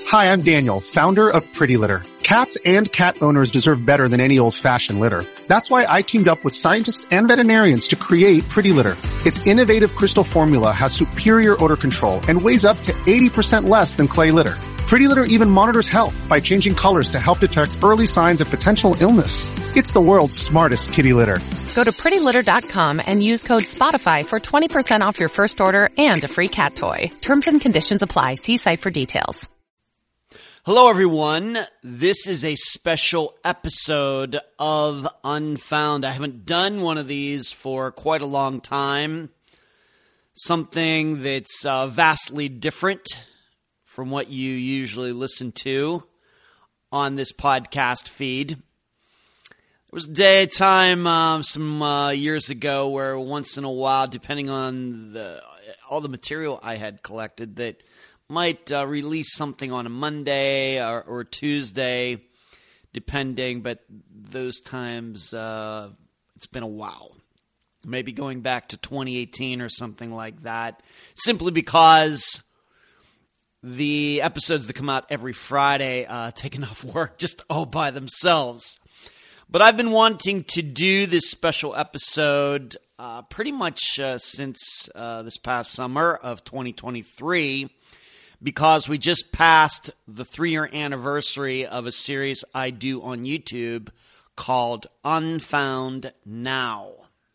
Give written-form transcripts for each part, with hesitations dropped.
Hi, I'm Daniel, founder of Pretty Litter. Cats and cat owners deserve better than any old-fashioned litter. That's why I teamed up with scientists and veterinarians to create Pretty Litter. Its innovative crystal formula has superior odor control and weighs up to 80% less than clay litter. Pretty Litter even monitors health by changing colors to help detect early signs of potential illness. It's the world's smartest kitty litter. Go to prettylitter.com and use code SPOTIFY for 20% off your first order and a free cat toy. Terms and conditions apply. See site for details. Hello, everyone. This is a special episode of Unfound. I haven't done one of these for quite a long time. Something that's vastly different from what you usually listen to on this podcast feed. There was a day, a time, some years ago where once in a while, depending on all the material I had collected, that might release something on a Monday or Tuesday, depending, but those times, it's been a while. Maybe going back to 2018 or something like that, simply because the episodes that come out every Friday take enough work just all by themselves. But I've been wanting to do this special episode pretty much since this past summer of 2023, because we just passed the 3-year anniversary of a series I do on YouTube called Unfound Now.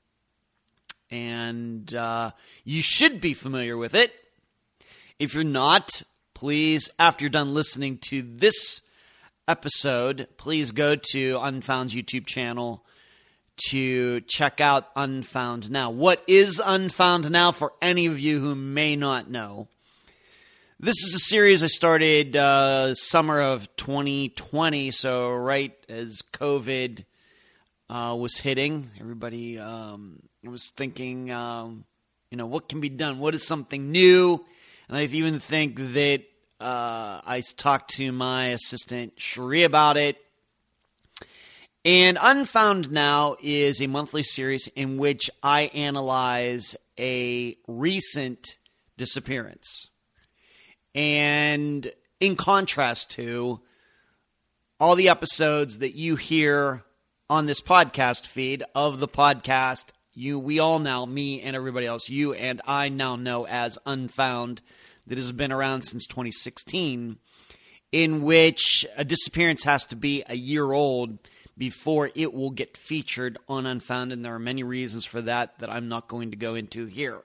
And you should be familiar with it. If you're not, please, after you're done listening to this episode, please go to Unfound's YouTube channel to check out Unfound Now. What is Unfound Now for any of you who may not know? This is a series I started summer of 2020, so right as COVID was hitting, everybody was thinking, what can be done? What is something new? And I even think that I talked to my assistant, Cherie, about it. And Unfound Now is a monthly series in which I analyze a recent disappearance. And in contrast to all the episodes that you hear on this podcast feed of the podcast, we all now, me and everybody else, you and I now know as Unfound, that has been around since 2016, in which a disappearance has to be a year old before it will get featured on Unfound, and there are many reasons for that I'm not going to go into here.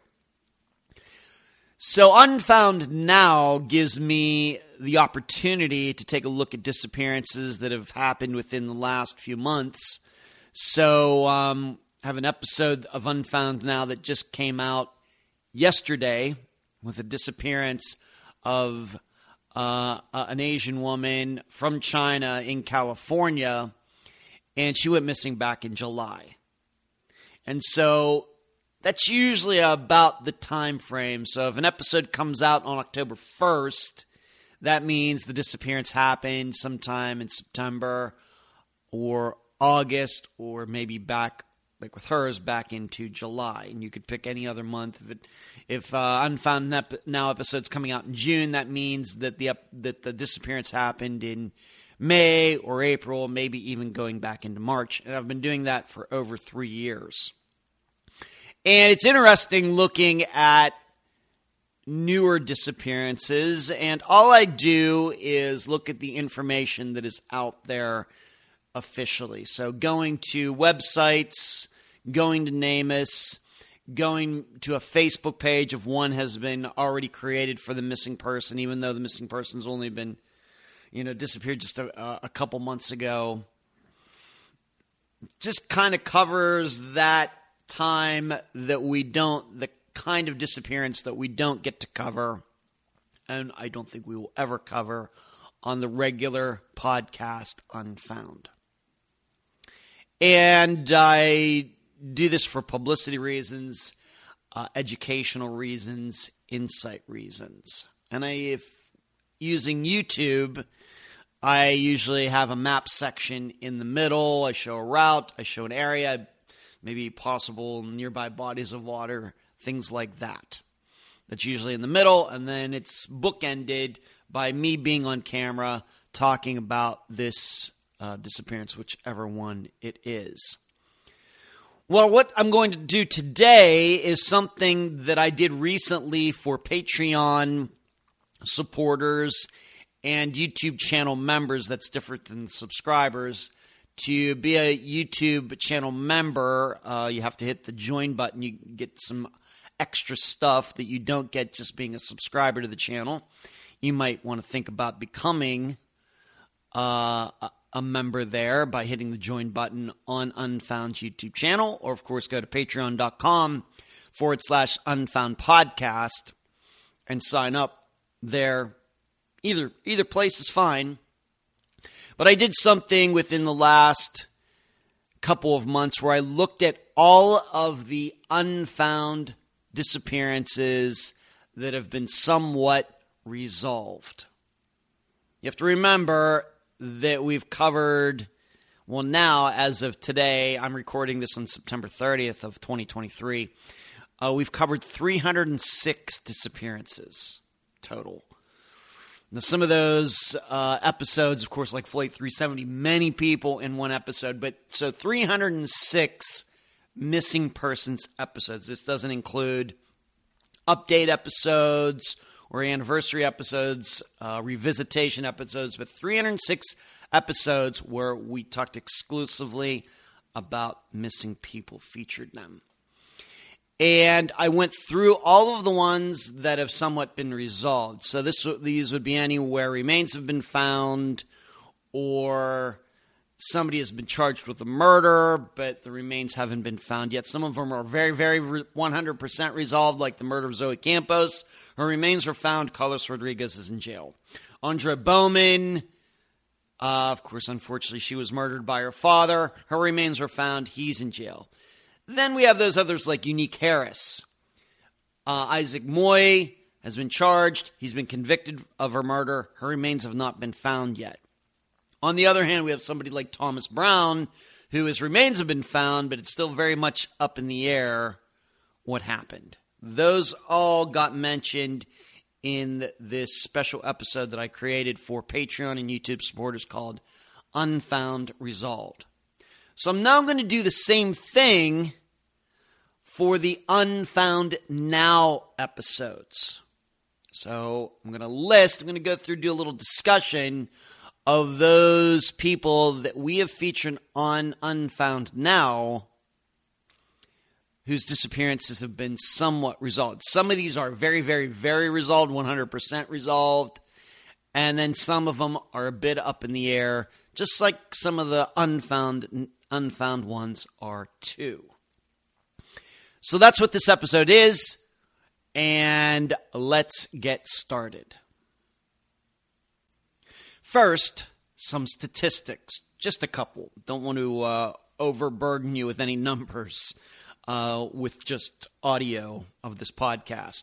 So Unfound Now gives me the opportunity to take a look at disappearances that have happened within the last few months. So I have an episode of Unfound Now that just came out yesterday with a disappearance of an Asian woman from China in California, and she went missing back in July. And so that's usually about the time frame. So if an episode comes out on October 1st, that means the disappearance happened sometime in September or August, or maybe back, like with hers, back into July. And you could pick any other month. If Unfound Now episode's coming out in June, that means that the disappearance happened in May or April, maybe even going back into March. And I've been doing that for over 3 years. And it's interesting looking at newer disappearances, and all I do is look at the information that is out there officially. So going to websites, going to NamUs, going to a Facebook page if one has been already created for the missing person, even though the missing person's only been, disappeared just a couple months ago. Just kind of covers that time that the kind of disappearance that we don't get to cover, and I don't think we will ever cover on the regular podcast Unfound. And I do this for publicity reasons, educational reasons, insight reasons. And if using YouTube, I usually have a map section in the middle. I show a route, I show an area, maybe possible nearby bodies of water, things like that. That's usually in the middle, and then it's bookended by me being on camera talking about this disappearance, whichever one it is. Well, what I'm going to do today is something that I did recently for Patreon supporters and YouTube channel members that's different than subscribers. To be a YouTube channel member, you have to hit the join button. You get some extra stuff that you don't get just being a subscriber to the channel. You might want to think about becoming a member there by hitting the join button on Unfound's YouTube channel, or of course go to patreon.com/Unfound Podcast and sign up there. Either place is fine. But I did something within the last couple of months where I looked at all of the unfound disappearances that have been somewhat resolved. You have to remember that we've covered, well, now, as of today, I'm recording this on September 30th of 2023, we've covered 306 disappearances total. Now, some of those episodes, of course, like Flight 370, many people in one episode, but so 306 missing persons episodes. This doesn't include update episodes or anniversary episodes, revisitation episodes, but 306 episodes where we talked exclusively about missing people, featured them. And I went through all of the ones that have somewhat been resolved. So these would be anywhere remains have been found, or somebody has been charged with a murder, but the remains haven't been found yet. Some of them are very, very 100% resolved, like the murder of Zoe Campos. Her remains were found. Carlos Rodriguez is in jail. Andrea Bowman, of course, unfortunately, she was murdered by her father. Her remains were found. He's in jail. Then we have those others like Unique Harris. Isaac Moy has been charged. He's been convicted of her murder. Her remains have not been found yet. On the other hand, we have somebody like Thomas Brown, who his remains have been found, but it's still very much up in the air what happened. Those all got mentioned in this special episode that I created for Patreon and YouTube supporters called Unfound Resolved. So I'm now going to do the same thing for the Unfound Now episodes. So I'm going to go through, do a little discussion of those people that we have featured on Unfound Now whose disappearances have been somewhat resolved. Some of these are very, very, very resolved, 100% resolved. And then some of them are a bit up in the air, just like some of the unfound ones are too. So that's what this episode is, and let's get started. First, some statistics, just a couple. Don't want to overburden you with any numbers with just audio of this podcast.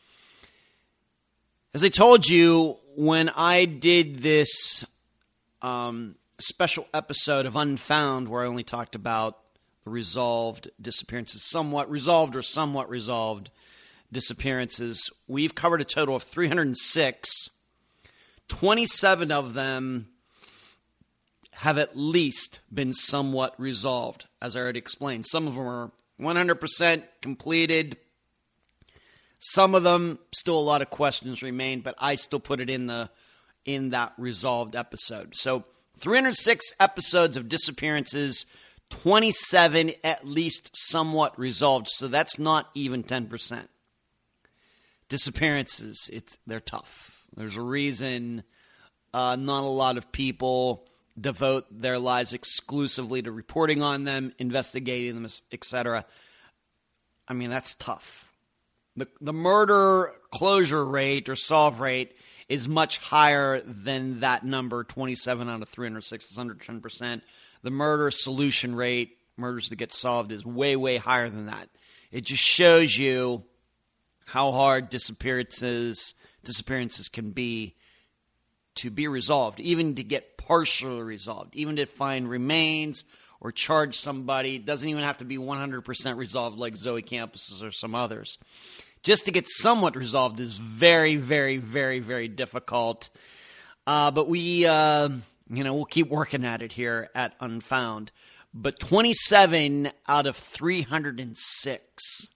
As I told you, when I did this special episode of Unfound, where I only talked about the resolved disappearances, somewhat resolved disappearances, we've covered a total of 306. 27 of them have at least been somewhat resolved, as I already explained. Some of them are 100% completed. Some of them, still a lot of questions remain, but I still put it in that resolved episode. So 306 episodes of disappearances, 27 at least somewhat resolved. So that's not even 10%. Disappearances, they're tough. There's a reason not a lot of people devote their lives exclusively to reporting on them, investigating them, etc. I mean, that's tough. The murder closure rate or solve rate is much higher than that number, 27 out of 306, is under 10%. The murder solution rate, murders that get solved, is way, way higher than that. It just shows you how hard disappearances can be to be resolved, even to get partially resolved, even to find remains or charge somebody. It doesn't even have to be 100% resolved like Zoe Campos or some others. just to get somewhat resolved is very, very, very, very difficult. But we'll keep working at it here at Unfound. But 27 out of 306.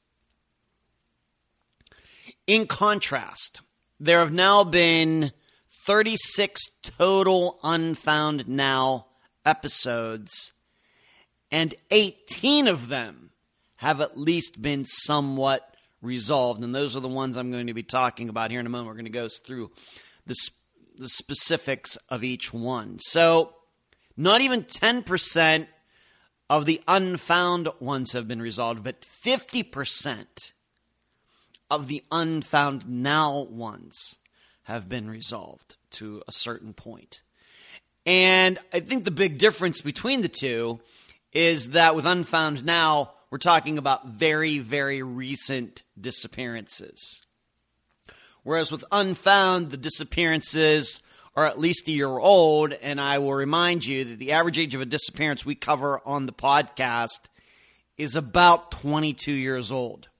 In contrast, there have now been 36 total Unfound Now episodes, and 18 of them have at least been somewhat resolved. And those are the ones I'm going to be talking about here in a moment. We're going to go through the specifics of each one. So, not even 10% of the unfound ones have been resolved, but 50% of the Unfound Now ones have been resolved to a certain point. And I think the big difference between the two is that with Unfound Now, we're talking about very, very recent disappearances. Whereas with Unfound, the disappearances are at least a year old, and I will remind you that the average age of a disappearance we cover on the podcast is about 22 years old.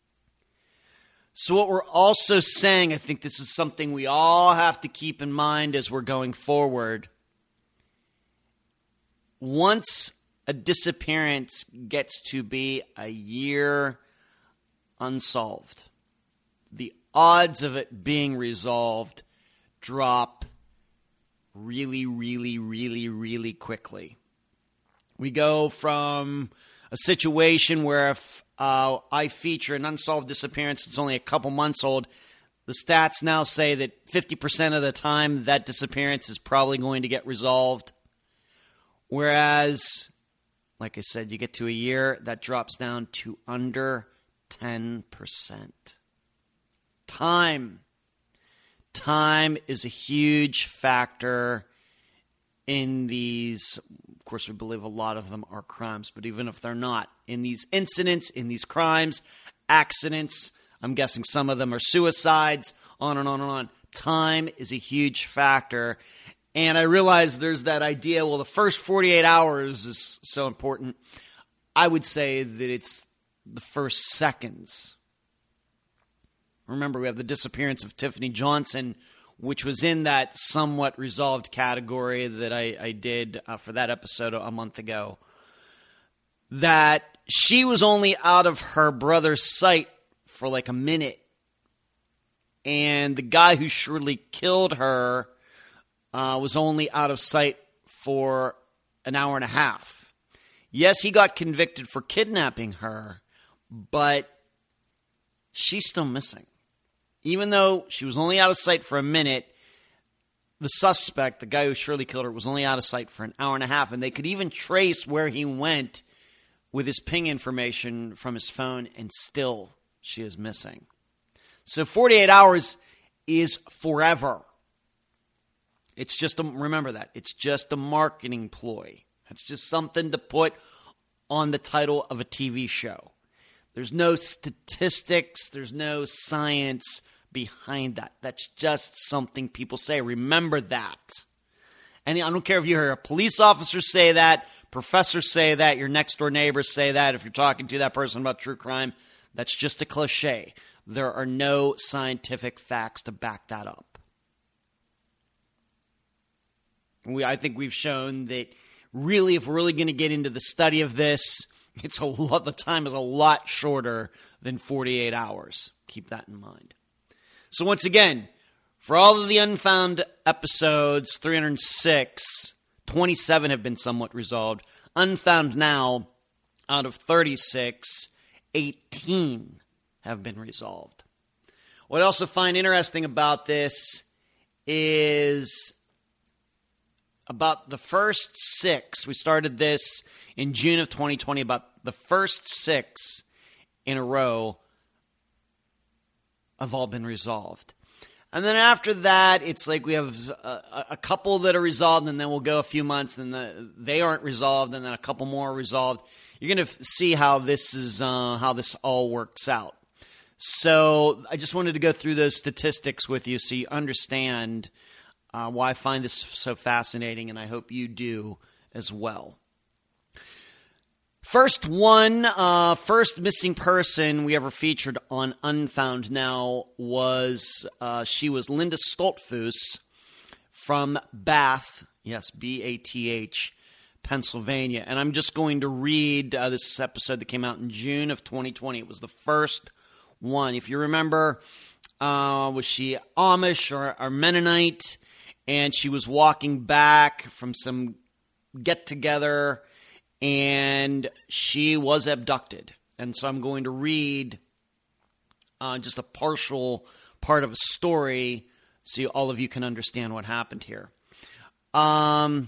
So what we're also saying, I think this is something we all have to keep in mind as we're going forward. Once a disappearance gets to be a year unsolved, the odds of it being resolved drop really, really, really, really quickly. We go from a situation where if I feature an unsolved disappearance that's only a couple months old, the stats now say that 50% of the time that disappearance is probably going to get resolved. Whereas, like I said, you get to a year, that drops down to under 10%. Time is a huge factor in these. Of course, we believe a lot of them are crimes, but even if they're not, in these incidents, in these crimes, accidents, I'm guessing some of them are suicides, on and on and on. Time is a huge factor. And I realize there's that idea, well, the first 48 hours is so important. I would say that it's the first seconds. Remember, we have the disappearance of Tiffany Johnson, which was in that somewhat resolved category that I did for that episode a month ago. That she was only out of her brother's sight for like a minute. And the guy who surely killed her was only out of sight for an hour and a half. Yes, he got convicted for kidnapping her, but she's still missing. Even though she was only out of sight for a minute, the suspect, the guy who surely killed her, was only out of sight for an hour and a half, and they could even trace where he went with his ping information from his phone, and still she is missing. So 48 hours is forever. It's just remember that. It's just a marketing ploy. It's just something to put on the title of a TV show. There's no statistics. There's no science behind that. That's just something people say. Remember that. And I don't care if you hear a police officer say that, professors say that, your next door neighbors say that, if you're talking to that person about true crime, that's just a cliche. There are no scientific facts to back that up. I think we've shown that really, if we're really going to get into the study of this, the time is a lot shorter than 48 hours. Keep that in mind. So once again, for all of the unfound episodes, 306, 27 have been somewhat resolved. Unfound Now, out of 36, 18 have been resolved. What I also find interesting about this is about the first 6. We started this in June of 2020. About the first 6 in a row have all been resolved. And then after that, it's like we have a couple that are resolved, and then we'll go a few months, and they aren't resolved, and then a couple more are resolved. You're going to see how this is how this all works out. So I just wanted to go through those statistics with you so you understand why I find this so fascinating, and I hope you do as well. First missing person we ever featured on Unfound Now was, she was Linda Stoltzfus from Bath, yes, B-A-T-H, Pennsylvania. And I'm just going to read this episode that came out in June of 2020. It was the first one. If you remember, was she Amish or Mennonite? And she was walking back from some get-together, and she was abducted. And so I'm going to read just a partial part of a story so all of you can understand what happened here. Justo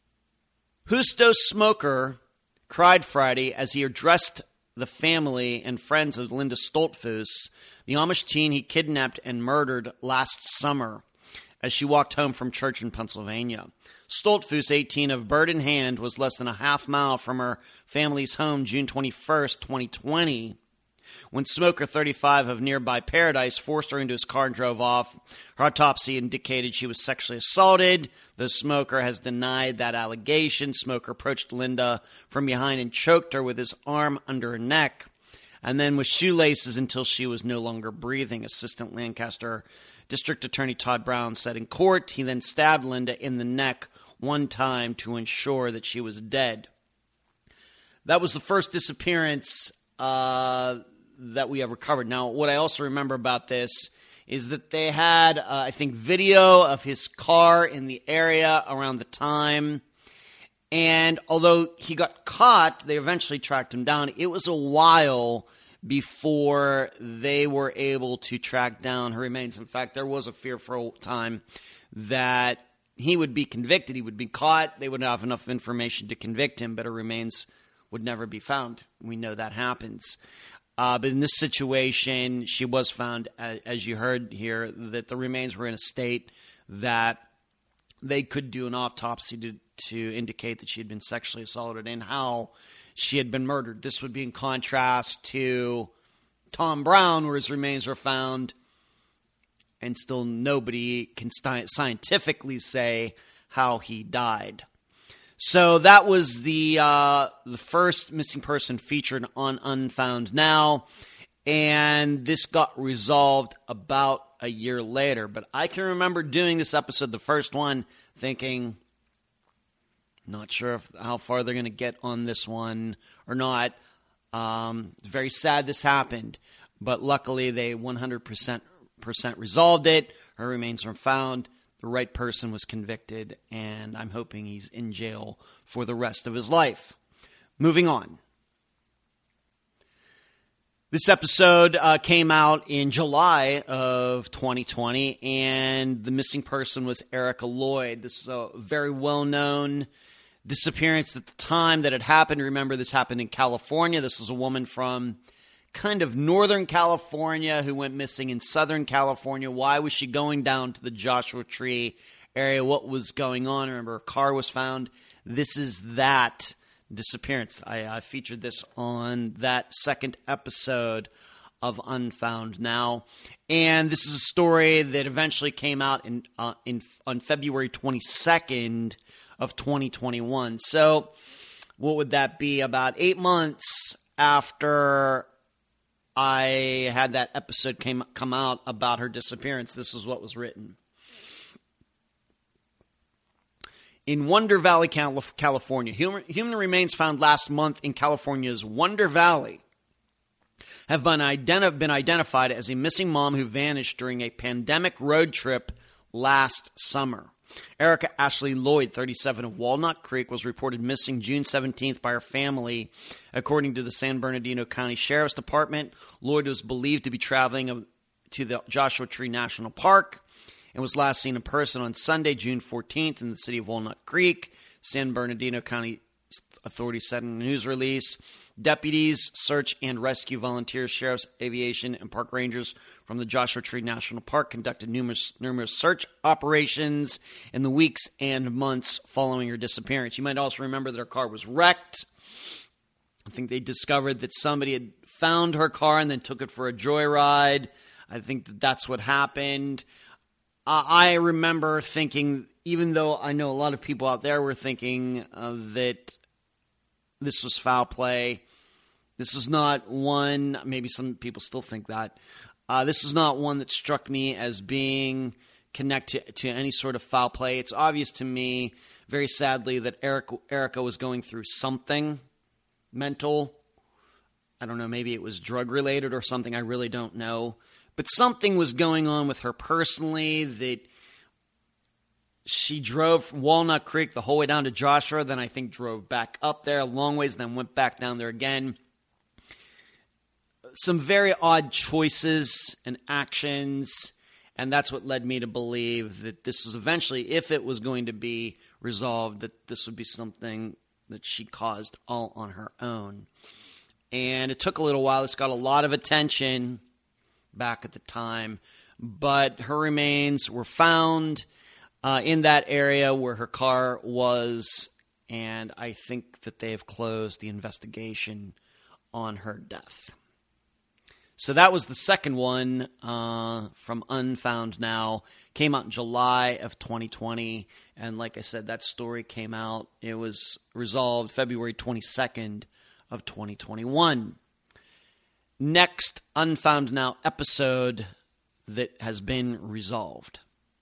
Smoker cried Friday as he addressed the family and friends of Linda Stoltzfus, the Amish teen he kidnapped and murdered last summer, as she walked home from church in Pennsylvania. Stoltzfus, 18, of Bird in Hand, was less than a half mile from her family's home June 21st, 2020, when Smoker, 35, of nearby Paradise, forced her into his car and drove off. Her autopsy indicated she was sexually assaulted. The Smoker has denied that allegation. Smoker approached Linda from behind and choked her with his arm under her neck, and then with shoelaces until she was no longer breathing, Assistant Lancaster District Attorney Todd Brown said in court. He then stabbed Linda in the neck one time to ensure that she was dead. That was the first disappearance that we ever covered. Now, what I also remember about this is that they had, I think, video of his car in the area around the time. And although he got caught, they eventually tracked him down. It was a while before they were able to track down her remains. In fact, there was a fearful time that he would be convicted. He would be caught. They wouldn't have enough information to convict him, but her remains would never be found. We know that happens. But in this situation, she was found, as you heard here, that the remains were in a state that they could do an autopsy to indicate that she had been sexually assaulted and how she had been murdered. This would be in contrast to Tom Brown, where his remains were found, and still nobody can scientifically say how he died. So that was the first missing person featured on Unfound Now, and this got resolved about a year later. But I can remember doing this episode, the first one, thinking, not sure how far they're going to get on this one or not. It's very sad this happened, but luckily they 100% resolved it. Her remains were found. The right person was convicted, and I'm hoping he's in jail for the rest of his life. Moving on. This episode came out in July of 2020, and the missing person was Erica Lloyd. This is a very well-known disappearance at the time that it happened. Remember, this happened in California. This was a woman from kind of Northern California who went missing in Southern California. Why was she going down to the Joshua Tree area? What was going on? Remember, her car was found. This is that disappearance. I featured this on that second episode of Unfound Now. And this is a story that eventually came out on February 22nd of 2021. So what would that be? About 8 months after I had that episode come out about her disappearance. This is what was written. In Wonder Valley, California, human remains found last month in California's Wonder Valley have been identified as a missing mom who vanished during a pandemic road trip last summer. Erica Ashley Lloyd, 37, of Walnut Creek, was reported missing June 17th by her family. According to the San Bernardino County Sheriff's Department, Lloyd was believed to be traveling to the Joshua Tree National Park and was last seen in person on Sunday, June 14th, in the city of Walnut Creek. San Bernardino County authorities said in a news release. Deputies, search and rescue volunteers, sheriffs, aviation, and park rangers from the Joshua Tree National Park conducted numerous search operations in the weeks and months following her disappearance. You might also remember that her car was wrecked. I think they discovered that somebody had found her car and then took it for a joyride. I think that's what happened. I remember thinking, even though I know a lot of people out there were thinking that this was foul play. This is not one, maybe some people still think that. This is not one that struck me as being connected to any sort of foul play. It's obvious to me, very sadly, that Erica was going through something mental. I don't know, maybe it was drug-related or something. I really don't know. But something was going on with her personally that she drove from Walnut Creek the whole way down to Joshua, then I think drove back up there a long ways, then went back down there again. Some very odd choices and actions, and that's what led me to believe that this was eventually, if it was going to be resolved, that this would be something that she caused all on her own. And it took a little while. This got a lot of attention back at the time, but her remains were found in that area where her car was, and I think that they have closed the investigation on her death. So that was the second one from Unfound Now. Came out in July of 2020. And like I said, that story came out. It was resolved February 22nd of 2021. Next Unfound Now episode that has been resolved.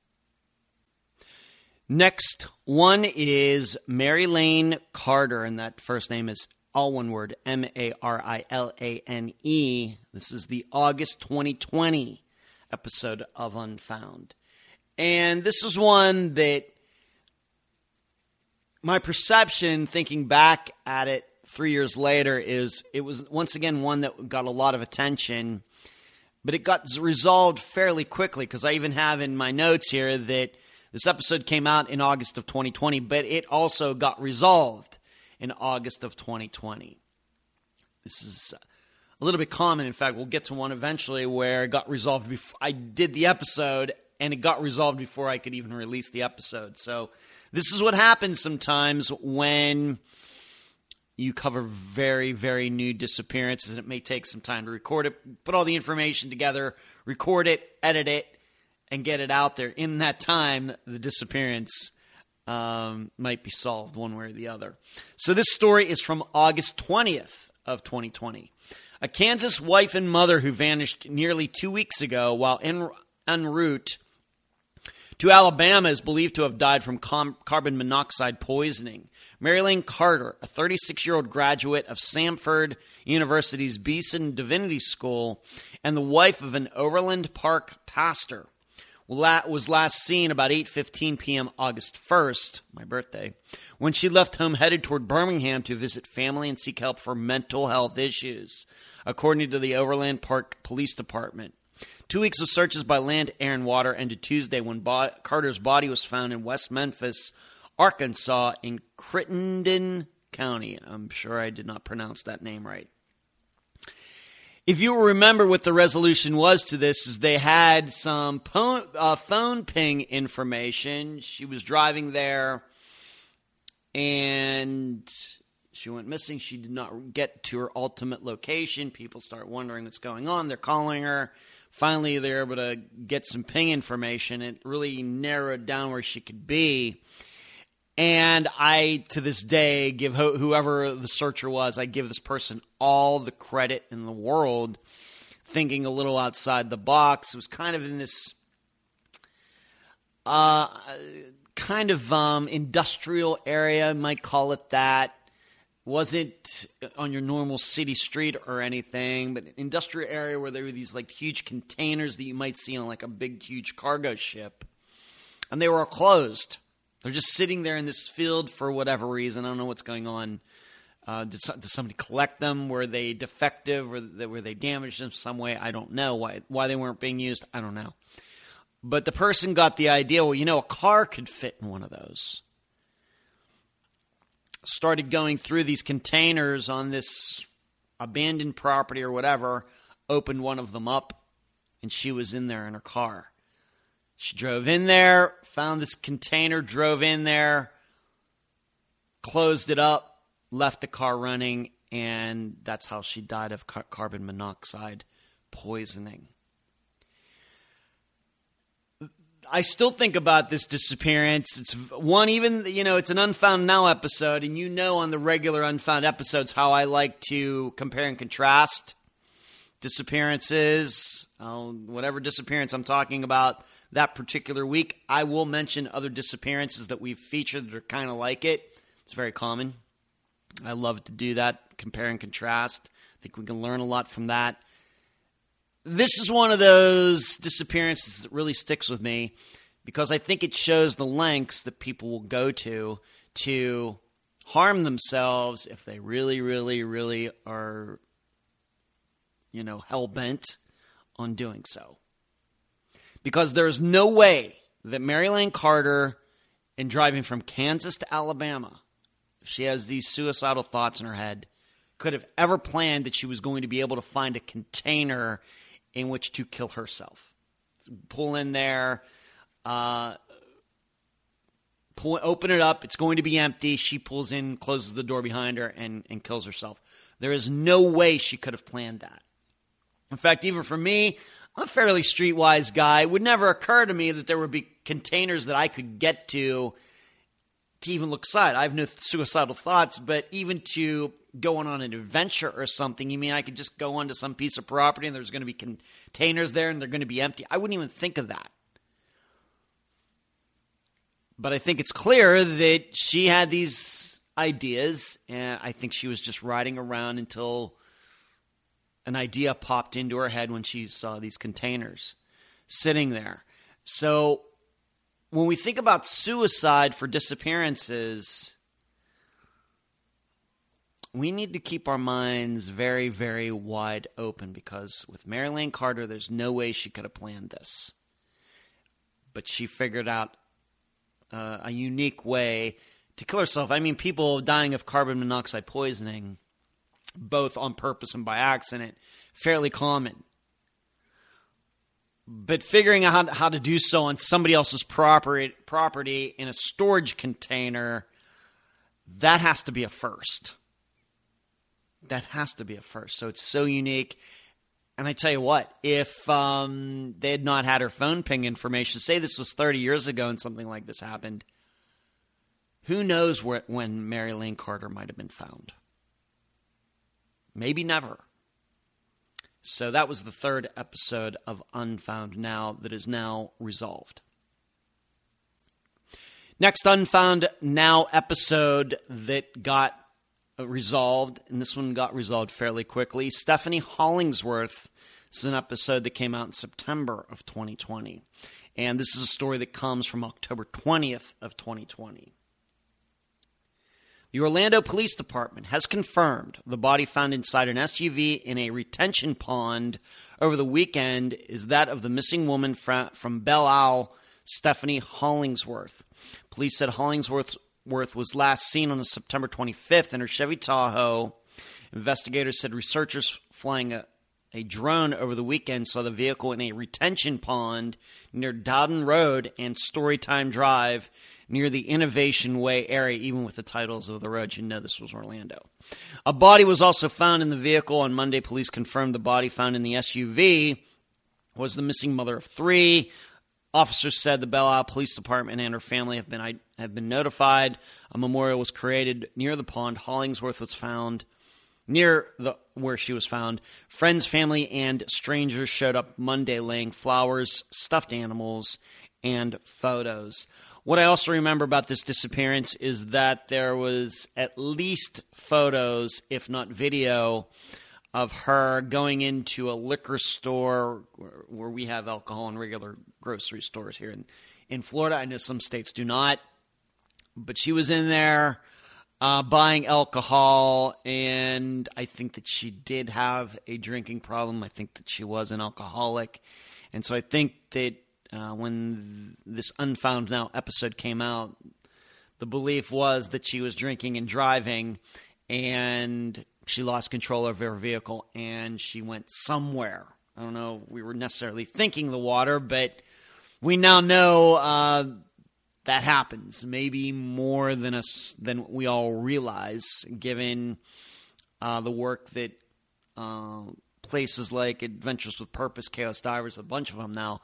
Next one is Marilane Carter, and that first name is all one word, Marilane. This is the August 2020 episode of Unfound. And this is one that my perception, thinking back at it 3 years later, is it was once again one that got a lot of attention, but it got resolved fairly quickly, because I even have in my notes here that this episode came out in August of 2020, but it also got resolved in August of 2020. This is a little bit common. In fact, we'll get to one eventually where it got resolved before I did the episode, and it got resolved before I could even release the episode. So this is what happens sometimes when you cover very, very new disappearances, and it may take some time to record it, put all the information together, record it, edit it, and get it out there. In that time, the disappearance might be solved one way or the other. So this story is from August 20th of 2020. A Kansas wife and mother who vanished nearly 2 weeks ago while en route to Alabama is believed to have died from carbon monoxide poisoning. Marilane Carter, a 36-year-old graduate of Samford University's Beeson Divinity School and the wife of an Overland Park pastor, was last seen about 8:15 p.m. August 1st, my birthday, when she left home headed toward Birmingham to visit family and seek help for mental health issues, according to the Overland Park Police Department. 2 weeks of searches by land, air, and water ended Tuesday when Carter's body was found in West Memphis, Arkansas, in Crittenden County. I'm sure I did not pronounce that name right. If you remember what the resolution was to this, is they had some phone ping information. She was driving there, and she went missing. She did not get to her ultimate location. People start wondering what's going on. They're calling her. Finally, they're able to get some ping information. It really narrowed down where she could be. And I, to this day, give whoever the searcher was, I give this person all the credit in the world, thinking a little outside the box. It was kind of in this industrial area, I might call it that. Wasn't on your normal city street or anything, but an industrial area where there were these like huge containers that you might see on like a big, huge cargo ship. And they were all closed. They're just sitting there in this field for whatever reason. I don't know what's going on. Did somebody collect them? Were they defective? Were they damaged in some way? I don't know. Why they weren't being used, I don't know. But the person got the idea, well, a car could fit in one of those. Started going through these containers on this abandoned property or whatever, opened one of them up, and she was in there in her car. She drove in there, found this container, drove in there, closed it up, left the car running, and that's how she died of carbon monoxide poisoning. I still think about this disappearance. It's one, even, it's an Unfound Now episode, and on the regular Unfound episodes how I like to compare and contrast disappearances. Whatever disappearance I'm talking about that particular week, I will mention other disappearances that we've featured that are kind of like it. It's very common. I love to do that, compare and contrast. I think we can learn a lot from that. This is one of those disappearances that really sticks with me because I think it shows the lengths that people will go to harm themselves if they really, really, really are, hell-bent on doing so. Because there's no way that Mary Lane Carter, in driving from Kansas to Alabama, if she has these suicidal thoughts in her head, could have ever planned that she was going to be able to find a container in which to kill herself. Pull in there, open it up, it's going to be empty. She pulls in, closes the door behind her, and kills herself. There is no way she could have planned that. In fact, even for me, I'm a fairly streetwise guy. It would never occur to me that there would be containers that I could get to even look aside. I have no suicidal thoughts, but even to going on an adventure or something, you mean I could just go onto some piece of property and there's going to be containers there and they're going to be empty? I wouldn't even think of that. But I think it's clear that she had these ideas, and I think she was just riding around until an idea popped into her head when she saw these containers sitting there. So when we think about suicide for disappearances, we need to keep our minds very, very wide open because with Mary Lane Carter, there's no way she could have planned this. But she figured out a unique way to kill herself. I mean, people dying of carbon monoxide poisoning, both on purpose and by accident, fairly common. But figuring out how to do so on somebody else's property in a storage container, that has to be a first. That has to be a first. So it's so unique. And I tell you what, if they had not had her phone ping information, say this was 30 years ago and something like this happened, who knows when Mary Lane Carter might have been found. Maybe never. So that was the third episode of Unfound Now that is now resolved. Next Unfound Now episode that got resolved, and this one got resolved fairly quickly. Stephanie Hollingsworth. This is an episode that came out in September of 2020. And this is a story that comes from October 20th of 2020. The Orlando Police Department has confirmed the body found inside an SUV in a retention pond over the weekend is that of the missing woman from Belle Isle, Stephanie Hollingsworth. Police said Hollingsworth was last seen on September 25th in her Chevy Tahoe. Investigators said researchers flying a drone over the weekend saw the vehicle in a retention pond near Dowden Road and Storytime Drive near the Innovation Way area. Even with the titles of the roads, you know this was Orlando. A body was also found in the vehicle. On Monday, police confirmed the body found in the SUV was the missing mother of three. Officers said the Belle Isle Police Department and her family have been notified. A memorial was created near the pond. Hollingsworth was found near where she was found. Friends, family, and strangers showed up Monday laying flowers, stuffed animals, and photos. What I also remember about this disappearance is that there was at least photos, if not video, of her going into a liquor store where we have alcohol in regular grocery stores here in Florida. I know some states do not. But she was in there buying alcohol, and I think that she did have a drinking problem. I think that she was an alcoholic. And so I think that when this Unfound Now episode came out, the belief was that she was drinking and driving, and she lost control of her vehicle, and she went somewhere. I don't know if we were necessarily thinking the water, but we now know that happens, maybe more than we all realize, given the work that places like Adventures with Purpose, Chaos Divers, a bunch of them now,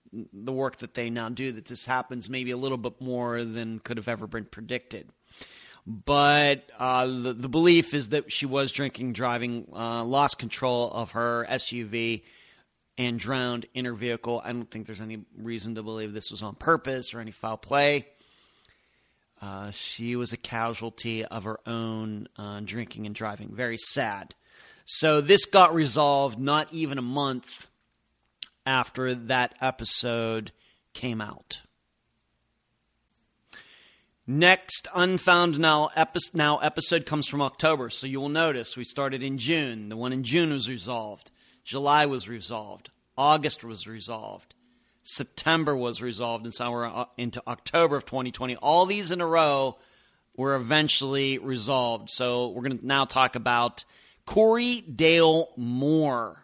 the work that they now do, that this happens maybe a little bit more than could have ever been predicted. But the belief is that she was drinking, driving, lost control of her SUV, and drowned in her vehicle. I don't think there's any reason to believe this was on purpose or any foul play. She was a casualty of her own drinking and driving. Very sad. So this got resolved not even a month after that episode came out. Next Unfound Now episode comes from October. So you will notice we started in June. The one in June was resolved. July was resolved. August was resolved. September was resolved. And so we're into October of 2020. All these in a row were eventually resolved. So we're going to now talk about Corey Dale Moore.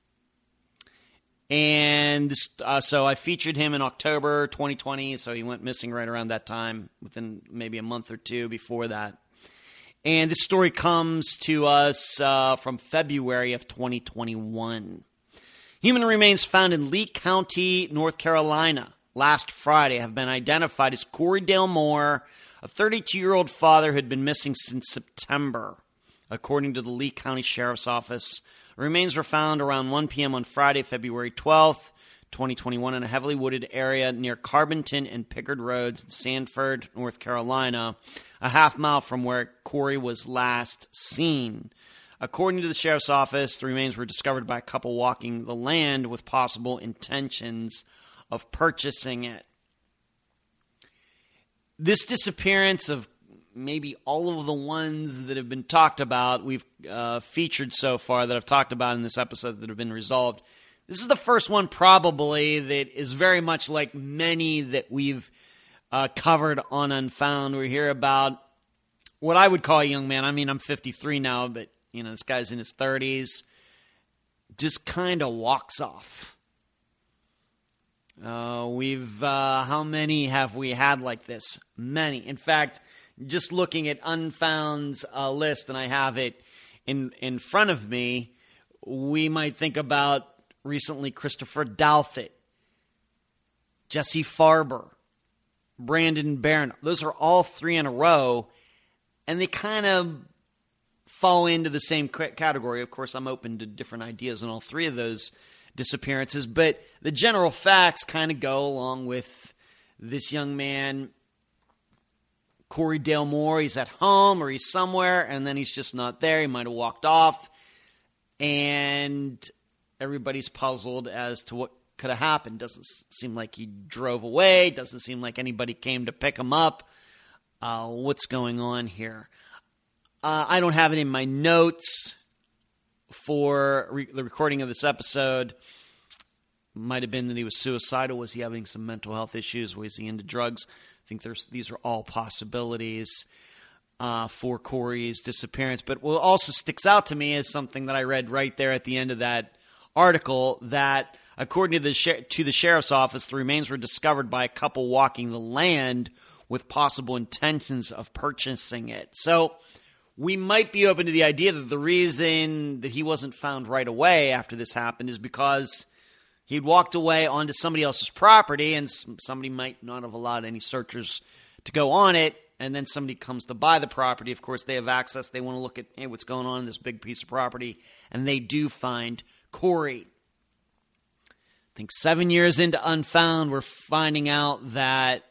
And so I featured him in October 2020, so he went missing right around that time, within maybe a month or two before that. And this story comes to us from February of 2021. Human remains found in Lee County, North Carolina, last Friday have been identified as Corey Dale Moore, a 32-year-old father who had been missing since September. According to the Lee County Sheriff's Office, remains were found around 1 p.m. on Friday, February 12th, 2021, in a heavily wooded area near Carbonton and Pickard Roads in Sanford, North Carolina, a half mile from where Corey was last seen. According to the Sheriff's Office, the remains were discovered by a couple walking the land with possible intentions of purchasing it. This disappearance of maybe all of the ones that have been talked about, we've featured so far that I've talked about in this episode that have been resolved. This is the first one probably that is very much like many that we've covered on Unfound. We hear about what I would call a young man. I mean, I'm 53 now, but this guy's in his 30s. Just kind of walks off. How many have we had like this? Many. In fact, just looking at Unfound's list, and I have it in front of me, we might think about recently Christopher Douthit, Jesse Farber, Brandon Barron. Those are all three in a row, and they kind of fall into the same category. Of course, I'm open to different ideas on all three of those disappearances, but the general facts kind of go along with this young man, Corey Dale Moore. He's at home or he's somewhere, and then he's just not there. He might have walked off, and everybody's puzzled as to what could have happened. Doesn't seem like he drove away. Doesn't seem like anybody came to pick him up. What's going on here? I don't have it in my notes for the recording of this episode. Might have been that he was suicidal. Was he having some mental health issues? Was he into drugs? I think these are all possibilities for Corey's disappearance. But what also sticks out to me is something that I read right there at the end of that article, that according to the Sheriff's Office, the remains were discovered by a couple walking the land with possible intentions of purchasing it. So we might be open to the idea that the reason that he wasn't found right away after this happened is because he'd walked away onto somebody else's property, and somebody might not have allowed any searchers to go on it, and then somebody comes to buy the property. Of course, they have access. They want to look at, hey, what's going on in this big piece of property, and they do find Corey. I think 7 years into Unfound, we're finding out that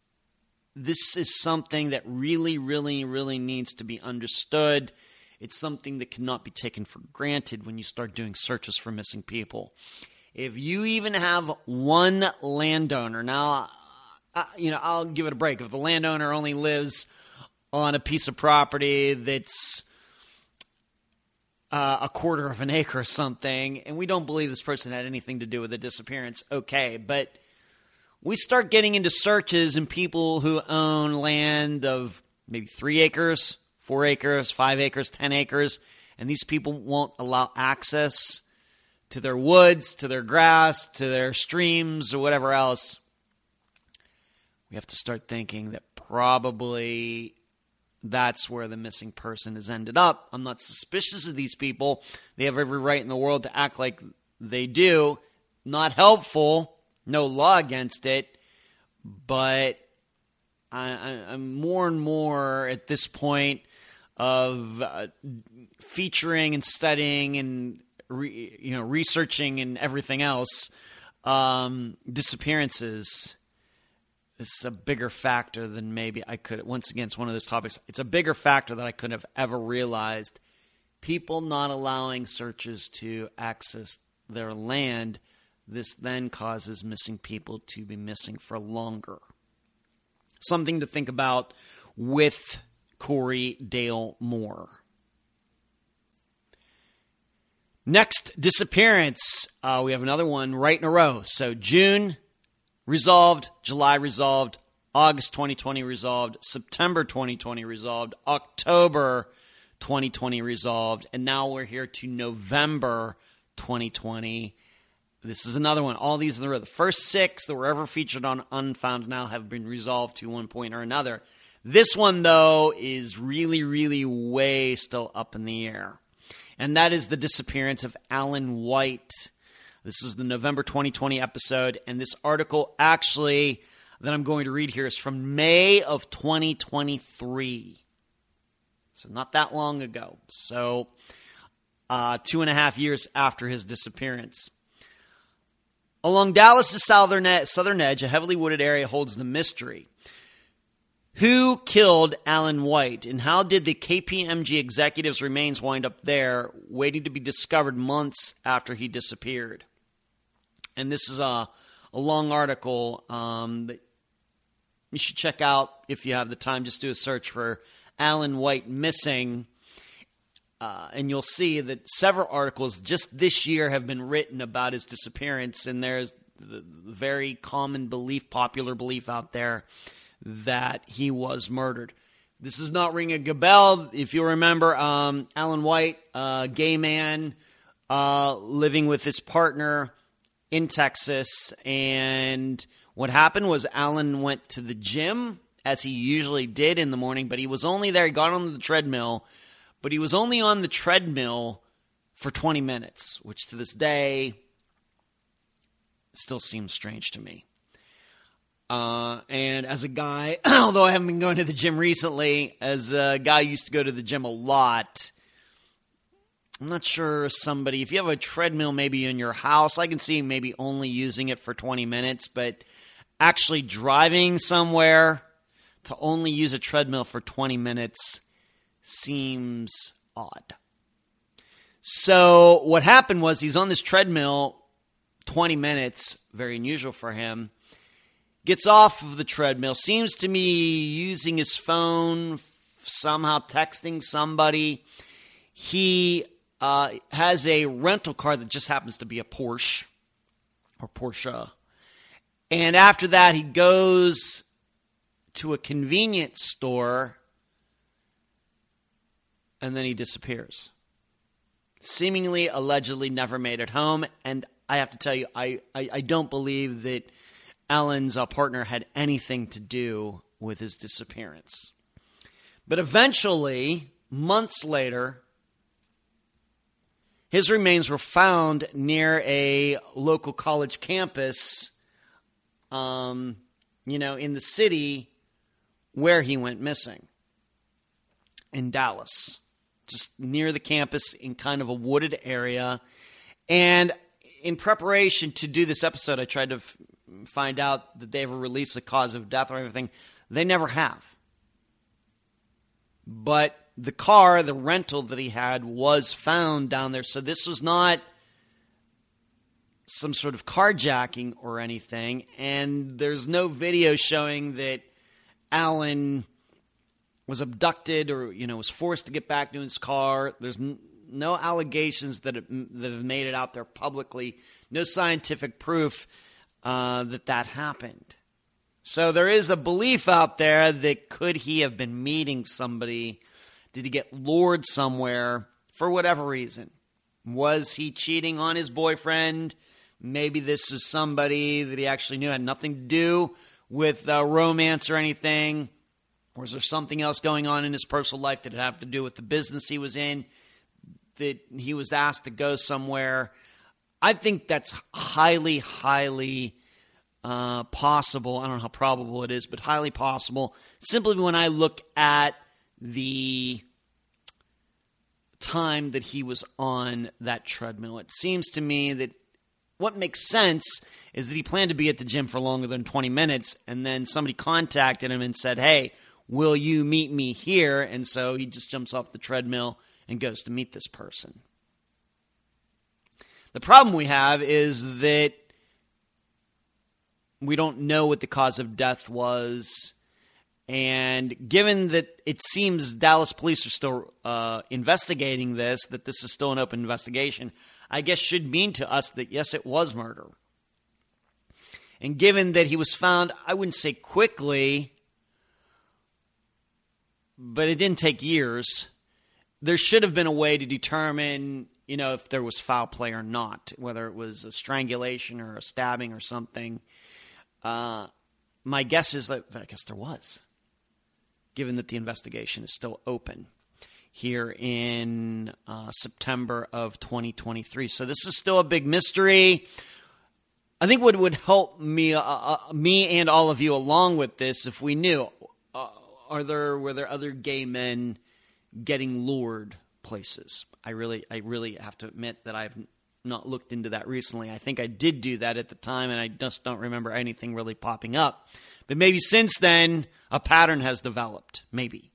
this is something that really, really, really needs to be understood. It's something that cannot be taken for granted when you start doing searches for missing people. If you even have one landowner, now, I'll give it a break. If the landowner only lives on a piece of property that's a quarter of an acre or something, and we don't believe this person had anything to do with the disappearance, okay. But we start getting into searches and people who own land of maybe 3 acres, 4 acres, 5 acres, 10 acres, and these people won't allow access to their woods, to their grass, to their streams, or whatever else. We have to start thinking that probably that's where the missing person has ended up. I'm not suspicious of these people. They have every right in the world to act like they do. Not helpful. no law against it, but I'm more and more at this point of featuring and studying and researching and everything else. Disappearances is a bigger factor than maybe I could. Once again, it's one of those topics. It's a bigger factor that I couldn't have ever realized. People not allowing searches to access their land. This then causes missing people to be missing for longer. Something to think about with Corey Dale Moore. Next disappearance, we have another one right in a row. So June resolved, July resolved, August 2020 resolved, September 2020 resolved, October 2020 resolved, and now we're here to November 2020. This is another one. All these are the first 6 that were ever featured on Unfound Now have been resolved to one point or another. This one, though, is really, really way still up in the air. And that is the disappearance of Alan White. This is the November 2020 episode, and this article actually that I'm going to read here is from May of 2023. So not that long ago. So 2.5 years after his disappearance. Along Dallas' southern edge, a heavily wooded area holds the mystery. Who killed Alan White, and how did the KPMG executive's remains wind up there, waiting to be discovered months after he disappeared? And this is a long article that you should check out if you have the time. Just do a search for Alan White missing, and you'll see that several articles just this year have been written about his disappearance, and there's the very common belief, popular belief out there, that he was murdered. This is not ringing a bell. If you remember, Alan White, a gay man living with his partner in Texas, and what happened was Alan went to the gym, as he usually did in the morning, but he was only there. He got on the treadmill, but he was only on the treadmill for 20 minutes, which to this day still seems strange to me. And as a guy, although I haven't been going to the gym recently, as a guy who used to go to the gym a lot, I'm not sure if you have a treadmill maybe in your house, I can see maybe only using it for 20 minutes, but actually driving somewhere to only use a treadmill for 20 minutes seems odd. So what happened was he's on this treadmill 20 minutes, very unusual for him, gets off of the treadmill, seems to me using his phone, somehow texting somebody. He has a rental car that just happens to be a Porsche or Porsche. And after that, he goes to a convenience store, and then he disappears. Seemingly, allegedly, never made it home. And I have to tell you, I don't believe that Alan's partner had anything to do with his disappearance. But eventually, months later, his remains were found near a local college campus, in the city where he went missing, in Dallas, just near the campus in kind of a wooded area. And in preparation to do this episode, I tried to find out that they ever released the cause of death or anything. They never have. But the car, the rental that he had, was found down there. So this was not some sort of carjacking or anything. And there's no video showing that Alan was abducted or, was forced to get back to his car. There's no allegations that have made it out there publicly. No scientific proof that happened. So there is a belief out there that could he have been meeting somebody? Did he get lured somewhere for whatever reason? Was he cheating on his boyfriend? Maybe this is somebody that he actually knew had nothing to do with romance or anything. Or is there something else going on in his personal life that had have to do with the business he was in, that he was asked to go somewhere? I think that's highly, highly possible. I don't know how probable it is, but highly possible. Simply when I look at the time that he was on that treadmill, it seems to me that what makes sense is that he planned to be at the gym for longer than 20 minutes, and then somebody contacted him and said, hey, will you meet me here? And so he just jumps off the treadmill and goes to meet this person. The problem we have is that we don't know what the cause of death was. And given that it seems Dallas police are still investigating this, that this is still an open investigation, I guess should mean to us that, yes, it was murder. And given that he was found, I wouldn't say quickly, but it didn't take years, there should have been a way to determine, if there was foul play or not, whether it was a strangulation or a stabbing or something. My guess is that I guess there was, given that the investigation is still open here in September of 2023. So this is still a big mystery. I think what would help me and all of you along with this, if we knew, were there other gay men getting lured places? I really have to admit that I've not looked into that recently. I think I did do that at the time, and I just don't remember anything really popping up. But maybe since then, a pattern has developed. Maybe.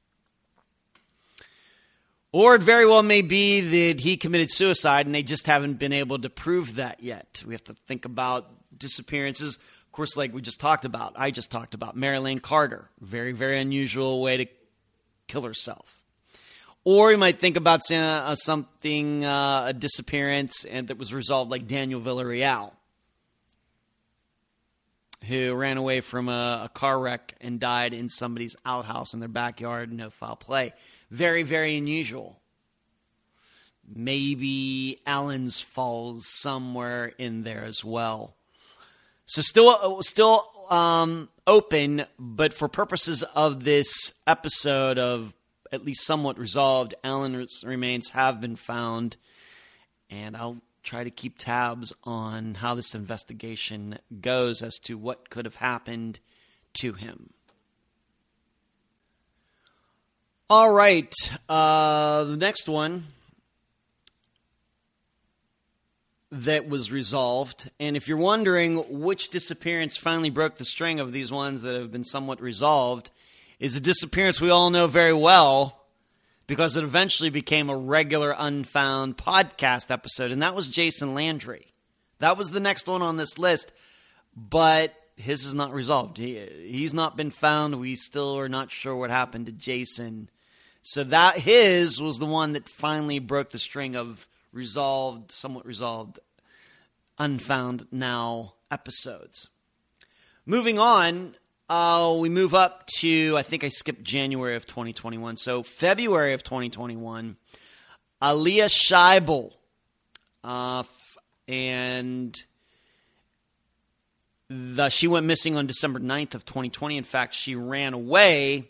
Or it very well may be that he committed suicide and they just haven't been able to prove that yet. We have to think about disappearances. Of course, like I just talked about, Marilyn Carter. Very, very unusual way to kill herself. Or you might think about a disappearance and that was resolved like Daniel Villarreal, who ran away from a car wreck and died in somebody's outhouse in their backyard, no foul play. Very, very unusual. Maybe Allen's falls somewhere in there as well. So still open, but for purposes of this episode of at least somewhat resolved, Allen's remains have been found, and I'll try to keep tabs on how this investigation goes as to what could have happened to him. All right, the next one that was resolved, and if you're wondering which disappearance finally broke the string of these ones that have been somewhat resolved, is a disappearance we all know very well because it eventually became a regular Unfound podcast episode, and that was Jason Landry. That was the next one on this list, but his is not resolved. He's not been found. We still are not sure what happened to Jason. So that his was the one that finally broke the string of somewhat resolved, Unfound Now episodes. Moving on, we move up to, I think I skipped January of 2021. So February of 2021, Alia Scheibel, and she went missing on December 9th of 2020. In fact, she ran away.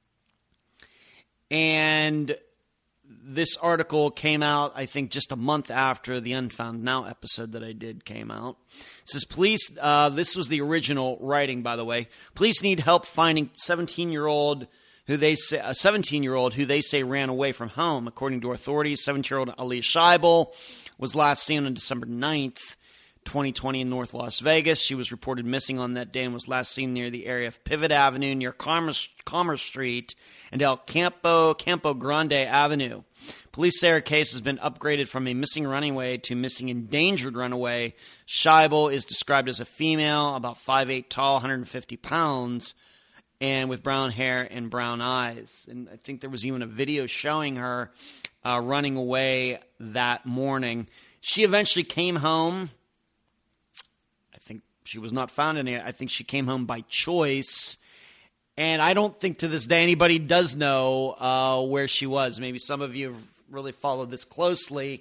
And this article came out, I think, just a month after the Unfound Now episode that I did came out. It says, police, this was the original writing, by the way. Police need help finding a 17-year-old who they say ran away from home. According to authorities, 17-year-old Alia Scheibel was last seen on December 9th, 2020 in North Las Vegas. She was reported missing on that day and was last seen near the area of Pivot Avenue near Commerce Street and El Campo Grande Avenue. Police say her case has been upgraded from a missing runaway to missing endangered runaway. Scheibel is described as a female, about 5'8" tall, 150 pounds, and with brown hair and brown eyes. And I think there was even a video showing her running away that morning. She eventually came home. I think she was not found any. I think she came home by choice. And I don't think to this day anybody does know where she was. Maybe some of you have really followed this closely.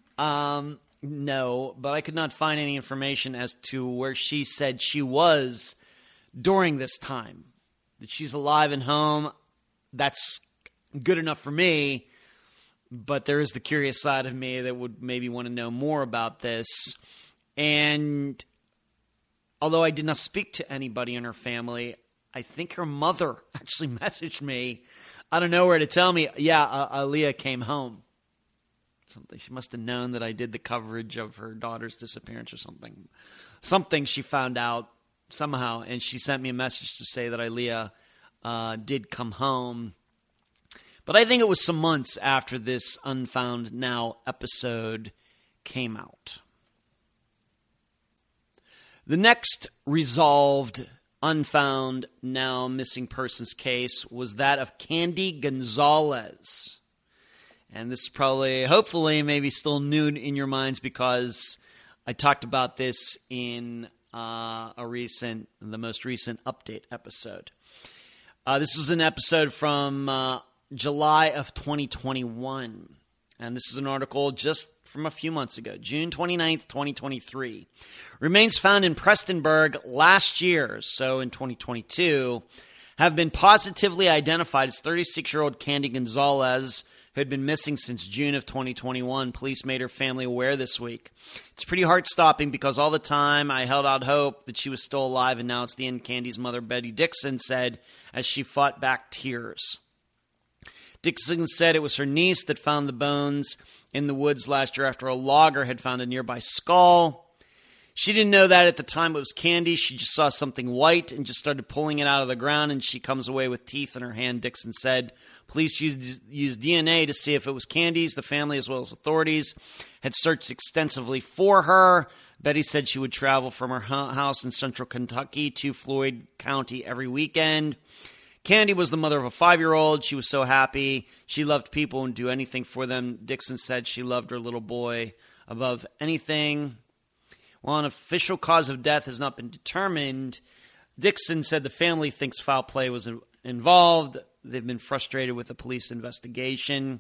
No, but I could not find any information as to where she said she was during this time. That she's alive and home, that's good enough for me. But there is the curious side of me that would maybe want to know more about this. And although I did not speak to anybody in her family, I think her mother actually messaged me out of nowhere to tell me, Aaliyah came home. Something she must have known that I did the coverage of her daughter's disappearance or something. Something she found out somehow, and she sent me a message to say that Aaliyah did come home. But I think it was some months after this Unfound Now episode came out. The next resolved Unfound Now missing persons case was that of Candy Gonzalez. And this is probably, hopefully, maybe still new in your minds because I talked about this in the most recent update episode. This is an episode from July of 2021. And this is an article just from a few months ago, June 29th, 2023. Remains found in Prestonsburg last year, so in 2022, have been positively identified as 36-year-old Candy Gonzalez, who had been missing since June of 2021. Police made her family aware this week. It's pretty heart-stopping because all the time I held out hope that she was still alive, and now it's the end, Candy's mother, Betty Dixon, said as she fought back tears. Dixon said it was her niece that found the bones in the woods last year after a logger had found a nearby skull. She didn't know that at the time it was Candy. She just saw something white and just started pulling it out of the ground, and she comes away with teeth in her hand, Dixon said. Police used DNA to see if it was Candy's. The family, as well as authorities, had searched extensively for her. Betty said she would travel from her house in central Kentucky to Floyd County every weekend. Candy was the mother of a 5-year-old. She was so happy. She loved people and do anything for them. Dixon said she loved her little boy above anything. While an official cause of death has not been determined, Dixon said the family thinks foul play was involved. They've been frustrated with the police investigation.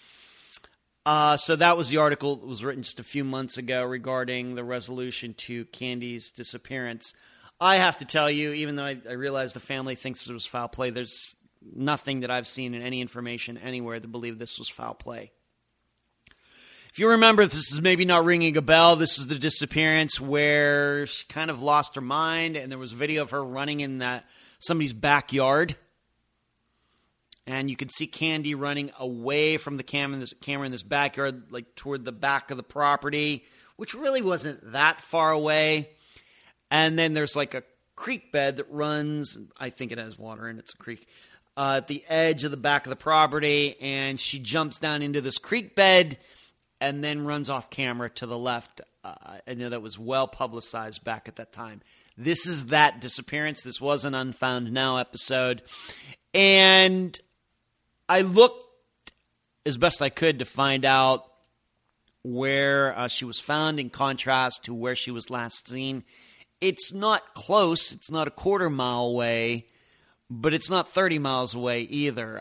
So that was the article that was written just a few months ago regarding the resolution to Candy's disappearance. I have to tell you, even though I realize the family thinks it was foul play, there's nothing that I've seen in any information anywhere to believe this was foul play. If you remember, this is maybe not ringing a bell. This is the disappearance where she kind of lost her mind, and there was a video of her running in somebody's backyard. And you could see Candy running away from the camera in this backyard, like toward the back of the property, which really wasn't that far away. And then there's like a creek bed that runs, I think it has water in it, it's a creek, at the edge of the back of the property. And she jumps down into this creek bed and then runs off camera to the left. I know that was well publicized back at that time. This is that disappearance. This was an Unfound Now episode. And I looked as best I could to find out where she was found in contrast to where she was last seen. It's not close. It's not a quarter mile away, but it's not 30 miles away either.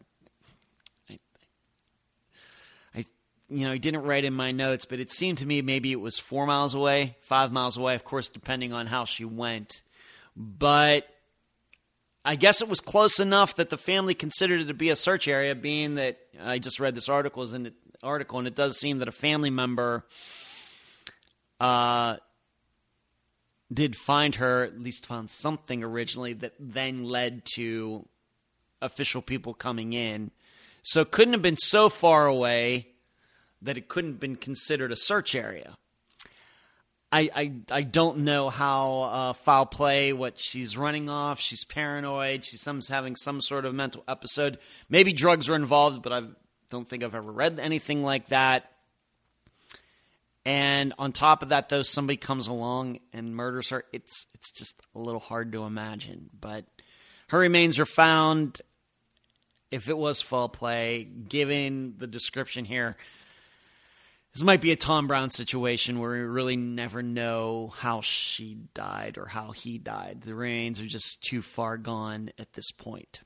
I didn't write in my notes, but it seemed to me maybe it was 4 miles away, 5 miles away, of course, depending on how she went. But I guess it was close enough that the family considered it to be a search area, being that I just read this article, and it does seem that a family member did find her, at least found something originally, that then led to official people coming in. So it couldn't have been so far away that it couldn't have been considered a search area. I don't know how foul play, what she's running off. She's paranoid. She's having some sort of mental episode. Maybe drugs are involved, but I don't think I've ever read anything like that. And on top of that, though, somebody comes along and murders her. It's just a little hard to imagine. But her remains are found. If it was foul play, given the description here, this might be a Tom Brown situation where we really never know how she died or how he died. The remains are just too far gone at this point.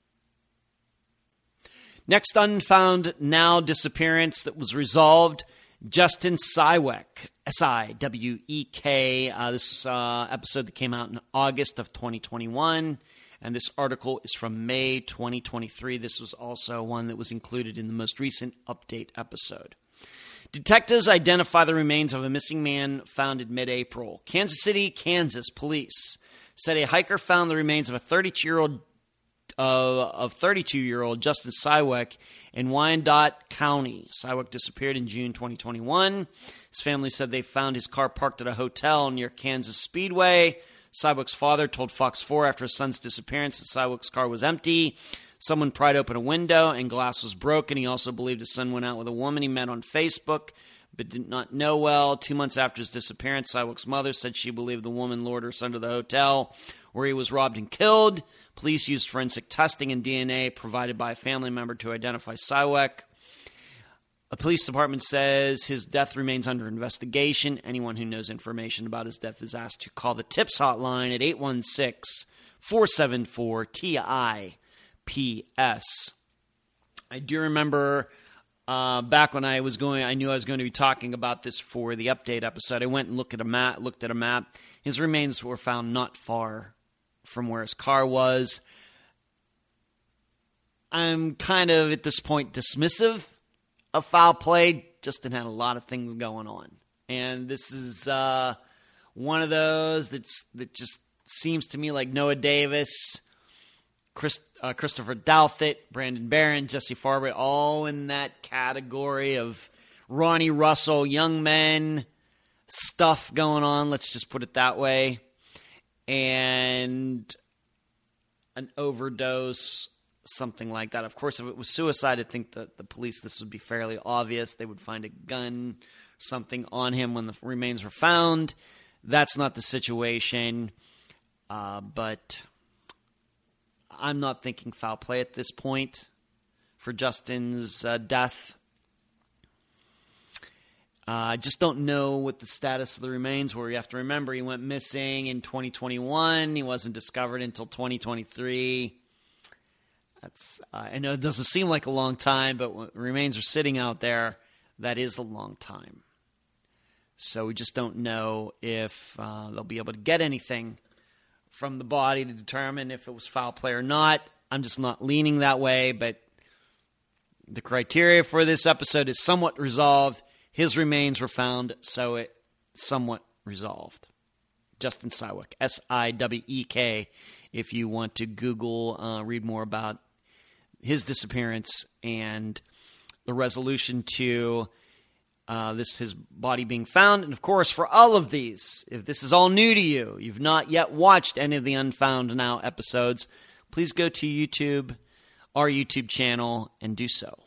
Next Unfound Now disappearance that was resolved, Justin Siwek, S-I-W-E-K. This episode that came out in August of 2021, and this article is from May 2023. This was also one that was included in the most recent update episode. Detectives identify the remains of a missing man found in mid-April. Kansas City, Kansas police said a hiker found the remains of a 32-year-old Justin Sywick in Wyandotte County. Sywick disappeared in June 2021. His family said they found his car parked at a hotel near Kansas Speedway. Sywick's father told Fox 4 after his son's disappearance that Sywick's car was empty. Someone pried open a window and glass was broken. He also believed his son went out with a woman he met on Facebook but did not know well. 2 months after his disappearance, Sywick's mother said she believed the woman lured her son to the hotel where he was robbed and killed. Police used forensic testing and DNA provided by a family member to identify Sywick. A police department says his death remains under investigation. Anyone who knows information about his death is asked to call the TIPS hotline at 816-474-TIPS. I do remember back when I knew I was going to be talking about this for the update episode. I went and looked at a map. His remains were found not far from where his car was. I'm kind of at this point dismissive of foul play. Justin had a lot of things going on, and this is one of those that just seems to me like Noah Davis, Christopher Douthit, Brandon Barron, Jesse Farber, all in that category of Ronnie Russell, young men stuff going on. Let's just put it that way. And an overdose, something like that. Of course, if it was suicide, I think that the police, this would be fairly obvious. They would find a gun, something on him when the remains were found. That's not the situation. But I'm not thinking foul play at this point for Justin's death. I just don't know what the status of the remains were. You have to remember he went missing in 2021. He wasn't discovered until 2023. I know it doesn't seem like a long time, but when remains are sitting out there, that is a long time. So we just don't know if they'll be able to get anything from the body to determine if it was foul play or not. I'm just not leaning that way, but the criteria for this episode is somewhat resolved. His remains were found, so it somewhat resolved. Justin Sywick, Syweek, if you want to Google, read more about his disappearance and the resolution to his body being found. And, of course, for all of these, if this is all new to you, you've not yet watched any of the Unfound Now episodes, please go to YouTube, our YouTube channel, and do so.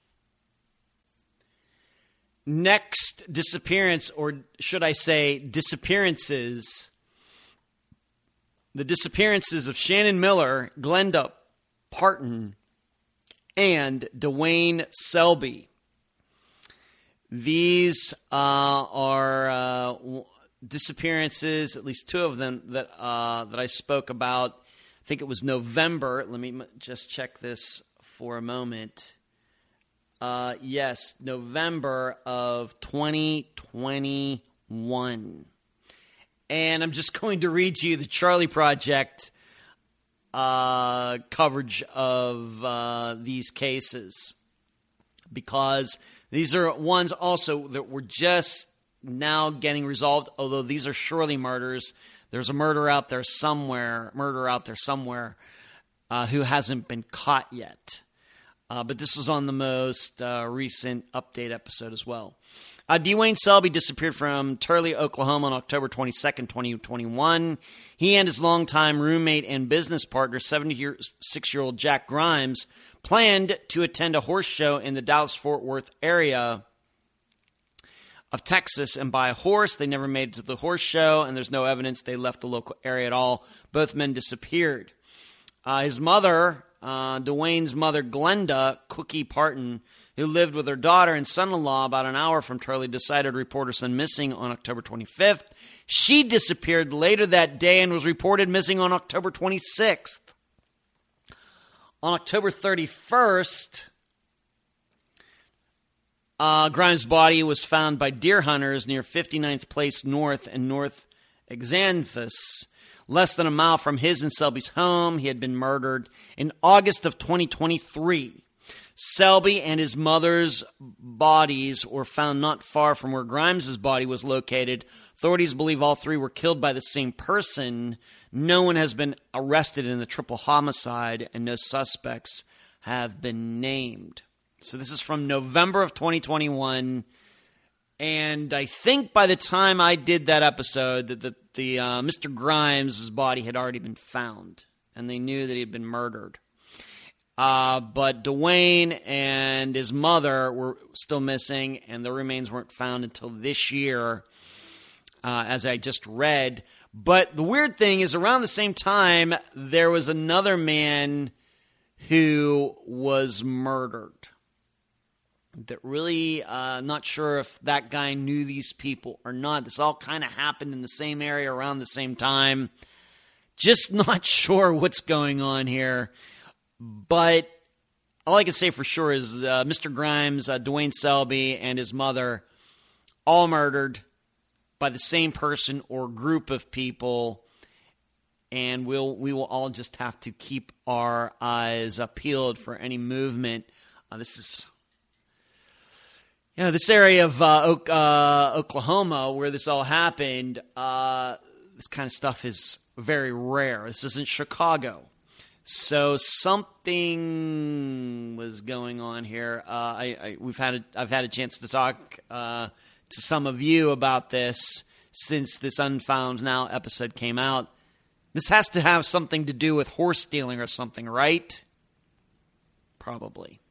Next disappearance, or should I say disappearances, the disappearances of Shannon Miller, Glenda Parton, and Dwayne Selby. These are disappearances, at least two of them that I spoke about. I think it was November. Let me just check this for a moment. Yes, November of 2021. And I'm just going to read to you the Charlie Project coverage of these cases, because these are ones also that were just now getting resolved, although these are surely murders. There's a murder out there somewhere who hasn't been caught yet. But this was on the most recent update episode as well. Dwayne Selby disappeared from Turley, Oklahoma on October 22nd, 2021. He and his longtime roommate and business partner, 76-year-old Jack Grimes, planned to attend a horse show in the Dallas-Fort Worth area of Texas and buy a horse. They never made it to the horse show, and there's no evidence they left the local area at all. Both men disappeared. His mother, Dwayne's mother, Glenda Cookie Parton, who lived with her daughter and son-in-law about an hour from Turley, decided to report her son missing on October 25th. She disappeared later that day and was reported missing on October 26th. On October 31st, Grimes' body was found by deer hunters near 59th Place North and North Exanthus, less than a mile from his and Selby's home. He had been murdered in August of 2023. Selby and his mother's bodies were found not far from where Grimes' body was located. Authorities believe all three were killed by the same person. No one has been arrested in the triple homicide, and no suspects have been named. So this is from November of 2021, and I think by the time I did that episode, the Mr. Grimes' body had already been found, and they knew that he had been murdered. But Dwayne and his mother were still missing, and the remains weren't found until this year, as I just read. But the weird thing is, around the same time, there was another man who was murdered. That really, not sure if that guy knew these people or not. This all kind of happened in the same area around the same time. Just not sure what's going on here. But all I can say for sure is Mr. Grimes, Dwayne Selby, and his mother all murdered by the same person or group of people. And we will all just have to keep our eyes peeled for any movement. This area of Oklahoma where this all happened, this kind of stuff is very rare. This isn't Chicago. So something was going on here. I've had a chance to talk to some of you about this since this Unfound Now episode came out. This has to have something to do with horse stealing or something, right? Probably.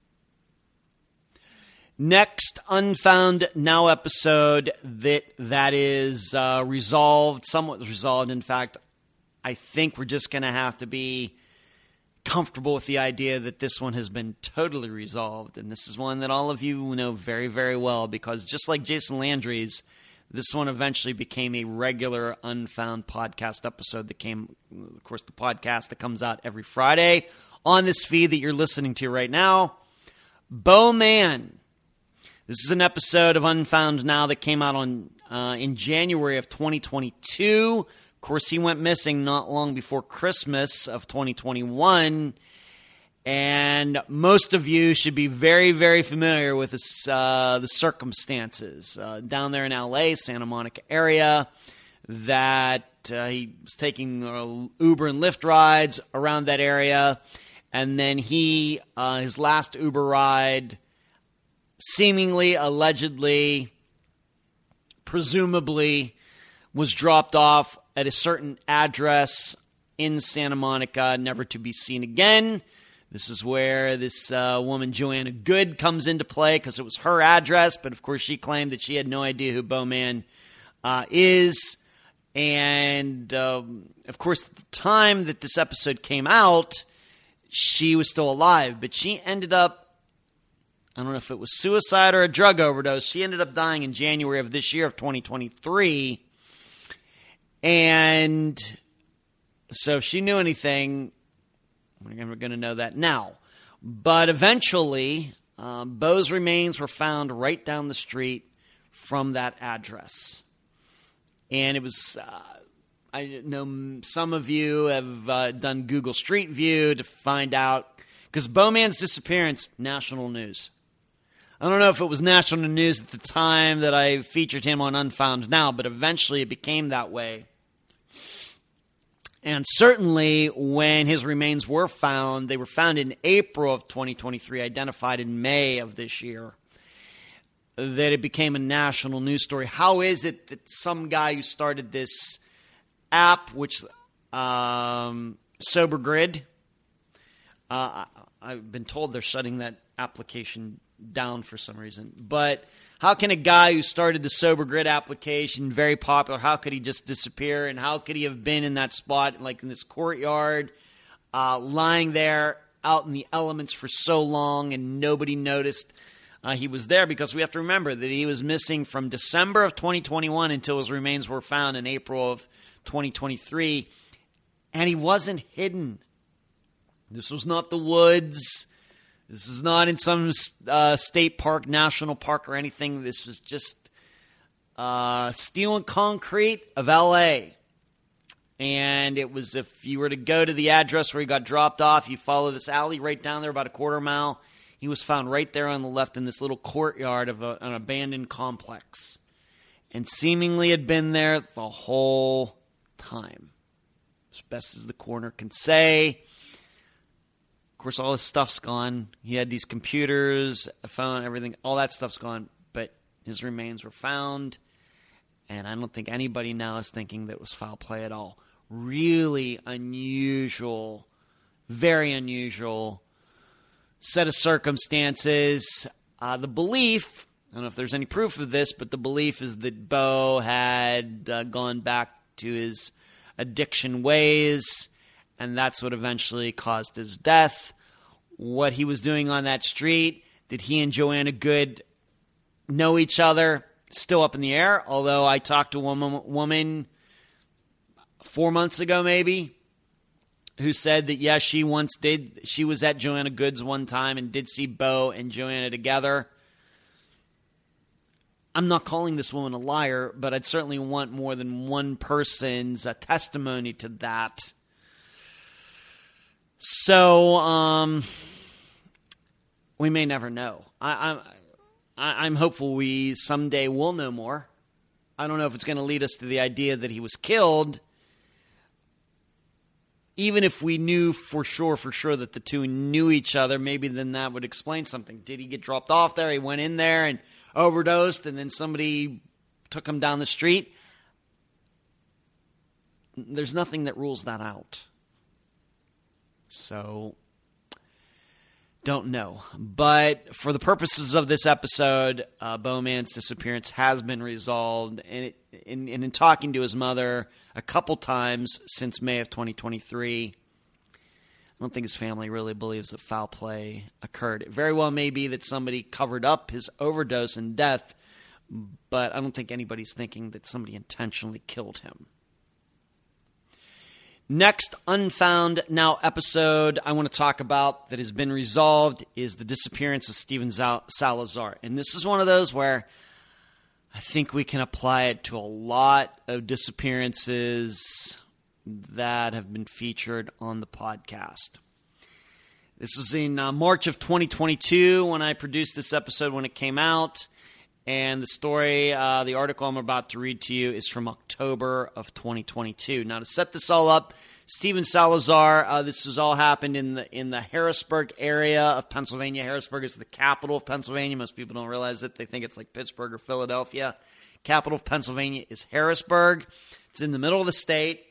Next Unfound Now episode that is resolved, somewhat resolved. In fact, I think we're just going to have to be comfortable with the idea that this one has been totally resolved. And this is one that all of you know very, very well, because just like Jason Landry's, this one eventually became a regular Unfound podcast episode that came, of course, the podcast that comes out every Friday on this feed that you're listening to right now. Bo Man. This is an episode of Unfound Now that came out in January of 2022. Of course, he went missing not long before Christmas of 2021. And most of you should be very, very familiar with this, the circumstances. Down there in L.A., Santa Monica area, that he was taking Uber and Lyft rides around that area. And then his last Uber ride, seemingly, allegedly, presumably, was dropped off at a certain address in Santa Monica, never to be seen again. This is where this woman, Joanna Good, comes into play, because it was her address, but of course she claimed that she had no idea who Bo Man is. And of course, at the time that this episode came out, she was still alive, but she ended up, I don't know if it was suicide or a drug overdose. She ended up dying in January of this year of 2023. And so if she knew anything, we're going to know that now. But eventually, Bo's remains were found right down the street from that address. And it was, I know some of you have done Google Street View to find out, because Bo Man's disappearance, national news. I don't know if it was national news at the time that I featured him on Unfound Now, but eventually it became that way. And certainly when his remains were found, they were found in April of 2023, identified in May of this year, that it became a national news story. How is it that some guy who started this app, which Sober Grid, I've been told they're shutting that application down for some reason, but how can a guy who started the Sober Grid application, very popular, how could he just disappear? And how could he have been in that spot, like in this courtyard, lying there out in the elements for so long and nobody noticed he was there? Because we have to remember that he was missing from December of 2021 until his remains were found in April of 2023. And he wasn't hidden. This was not the woods. This is not in some state park, national park, or anything. This was just steel and concrete of L.A. And it was, if you were to go to the address where he got dropped off, you follow this alley right down there about a quarter mile. He was found right there on the left in this little courtyard of an abandoned complex. And seemingly had been there the whole time, as best as the coroner can say. Of course, all his stuff's gone. He had these computers, a phone, everything. All that stuff's gone. But his remains were found. And I don't think anybody now is thinking that it was foul play at all. Really unusual, very unusual set of circumstances. The belief, I don't know if there's any proof of this, but the belief is that Bo had gone back to his addiction ways, and that's what eventually caused his death. What he was doing on that street, did he and Joanna Good know each other? Still up in the air, although I talked to a woman 4 months ago maybe who said that, yes, she was at Joanna Good's one time and did see Bo and Joanna together. I'm not calling this woman a liar, but I'd certainly want more than one person's testimony to that. So, we may never know. I'm hopeful we someday will know more. I don't know if it's going to lead us to the idea that he was killed. Even if we knew for sure that the two knew each other, maybe then that would explain something. Did he get dropped off there? He went in there and overdosed, and then somebody took him down the street? There's nothing that rules that out. So, don't know. But for the purposes of this episode, Bowman's disappearance has been resolved. And in talking to his mother a couple times since May of 2023, I don't think his family really believes that foul play occurred. It very well may be that somebody covered up his overdose and death, but I don't think anybody's thinking that somebody intentionally killed him. Next Unfound Now episode I want to talk about that has been resolved is the disappearance of Steven Salazar. And this is one of those where I think we can apply it to a lot of disappearances that have been featured on the podcast. This is in March of 2022 when I produced this episode when it came out. And the story, the article I'm about to read to you is from October of 2022. Now, to set this all up, Steven Salazar, this has all happened in the Harrisburg area of Pennsylvania. Harrisburg is the capital of Pennsylvania. Most people don't realize it. They think it's like Pittsburgh or Philadelphia. Capital of Pennsylvania is Harrisburg. It's in the middle of the state.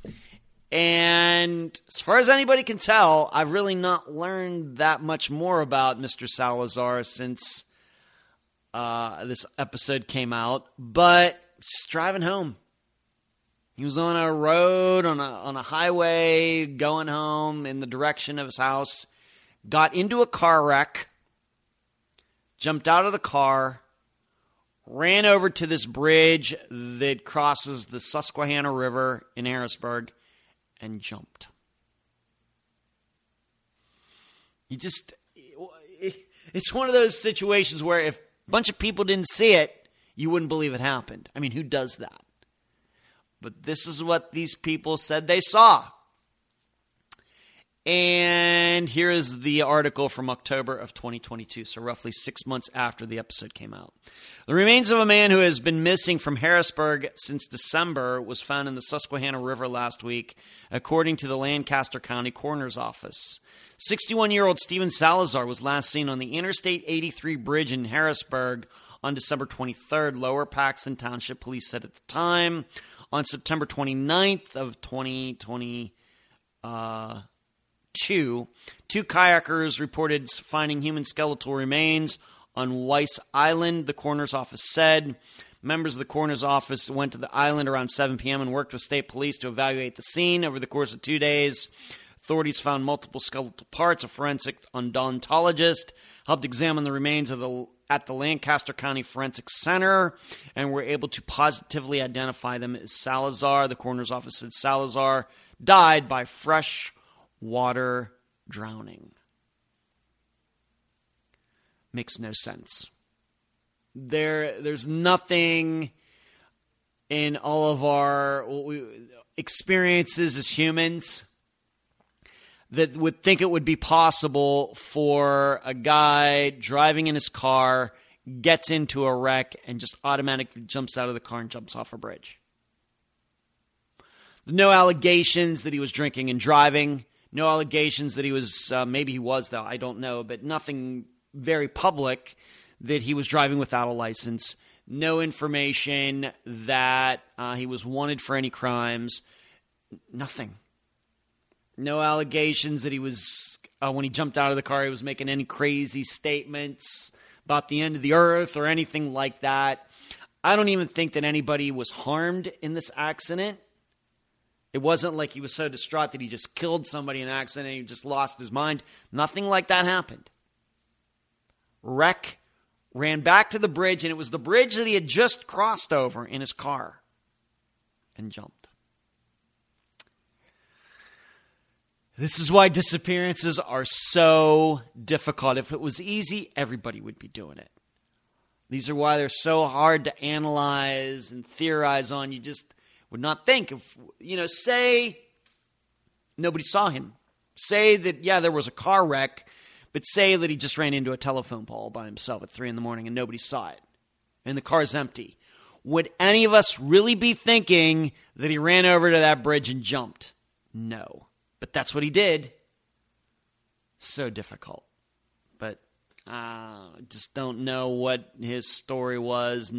And as far as anybody can tell, I've really not learned that much more about Mr. Salazar since this episode came out, but just driving home. He was on a road, on a highway, going home in the direction of his house, got into a car wreck, jumped out of the car, ran over to this bridge that crosses the Susquehanna River in Harrisburg, and jumped. It's one of those situations where if a bunch of people didn't see it, you wouldn't believe it happened. I mean, who does that? But this is what these people said they saw. And here is the article from October of 2022, so roughly 6 months after the episode came out. The remains of a man who has been missing from Harrisburg since December was found in the Susquehanna River last week, according to the Lancaster County Coroner's Office. 61-year-old Steven Salazar was last seen on the Interstate 83 bridge in Harrisburg on December 23rd, Lower Paxton Township Police said at the time. On September 29th of 2022, two kayakers reported finding human skeletal remains on Weiss Island, the coroner's office said. Members of the coroner's office went to the island around 7 p.m. and worked with state police to evaluate the scene. Over the course of 2 days, authorities found multiple skeletal parts. A forensic odontologist helped examine the remains at the Lancaster County Forensic Center and were able to positively identify them as Salazar. The coroner's office said Salazar died by fresh water drowning. Makes no sense. There's nothing in all of our experiences as humans that would think it would be possible for a guy driving in his car, gets into a wreck, and just automatically jumps out of the car and jumps off a bridge. No allegations that he was drinking and driving. No allegations that he was, maybe he was though, I don't know, but nothing very public that he was driving without a license. No information that he was wanted for any crimes. Nothing. No allegations that he was, when he jumped out of the car, he was making any crazy statements about the end of the earth or anything like that. I don't even think that anybody was harmed in this accident. It wasn't like he was so distraught that he just killed somebody in an accident and he just lost his mind. Nothing like that happened. Wreck, ran back to the bridge, and it was the bridge that he had just crossed over in his car and jumped. This is why disappearances are so difficult. If it was easy, everybody would be doing it. These are why they're so hard to analyze and theorize on. You just would not think if, say nobody saw him. Say that, there was a car wreck, but say that he just ran into a telephone pole by himself at 3 a.m. and nobody saw it, and the car's empty. Would any of us really be thinking that he ran over to that bridge and jumped? No. But that's what he did. So difficult. But just don't know what his story was.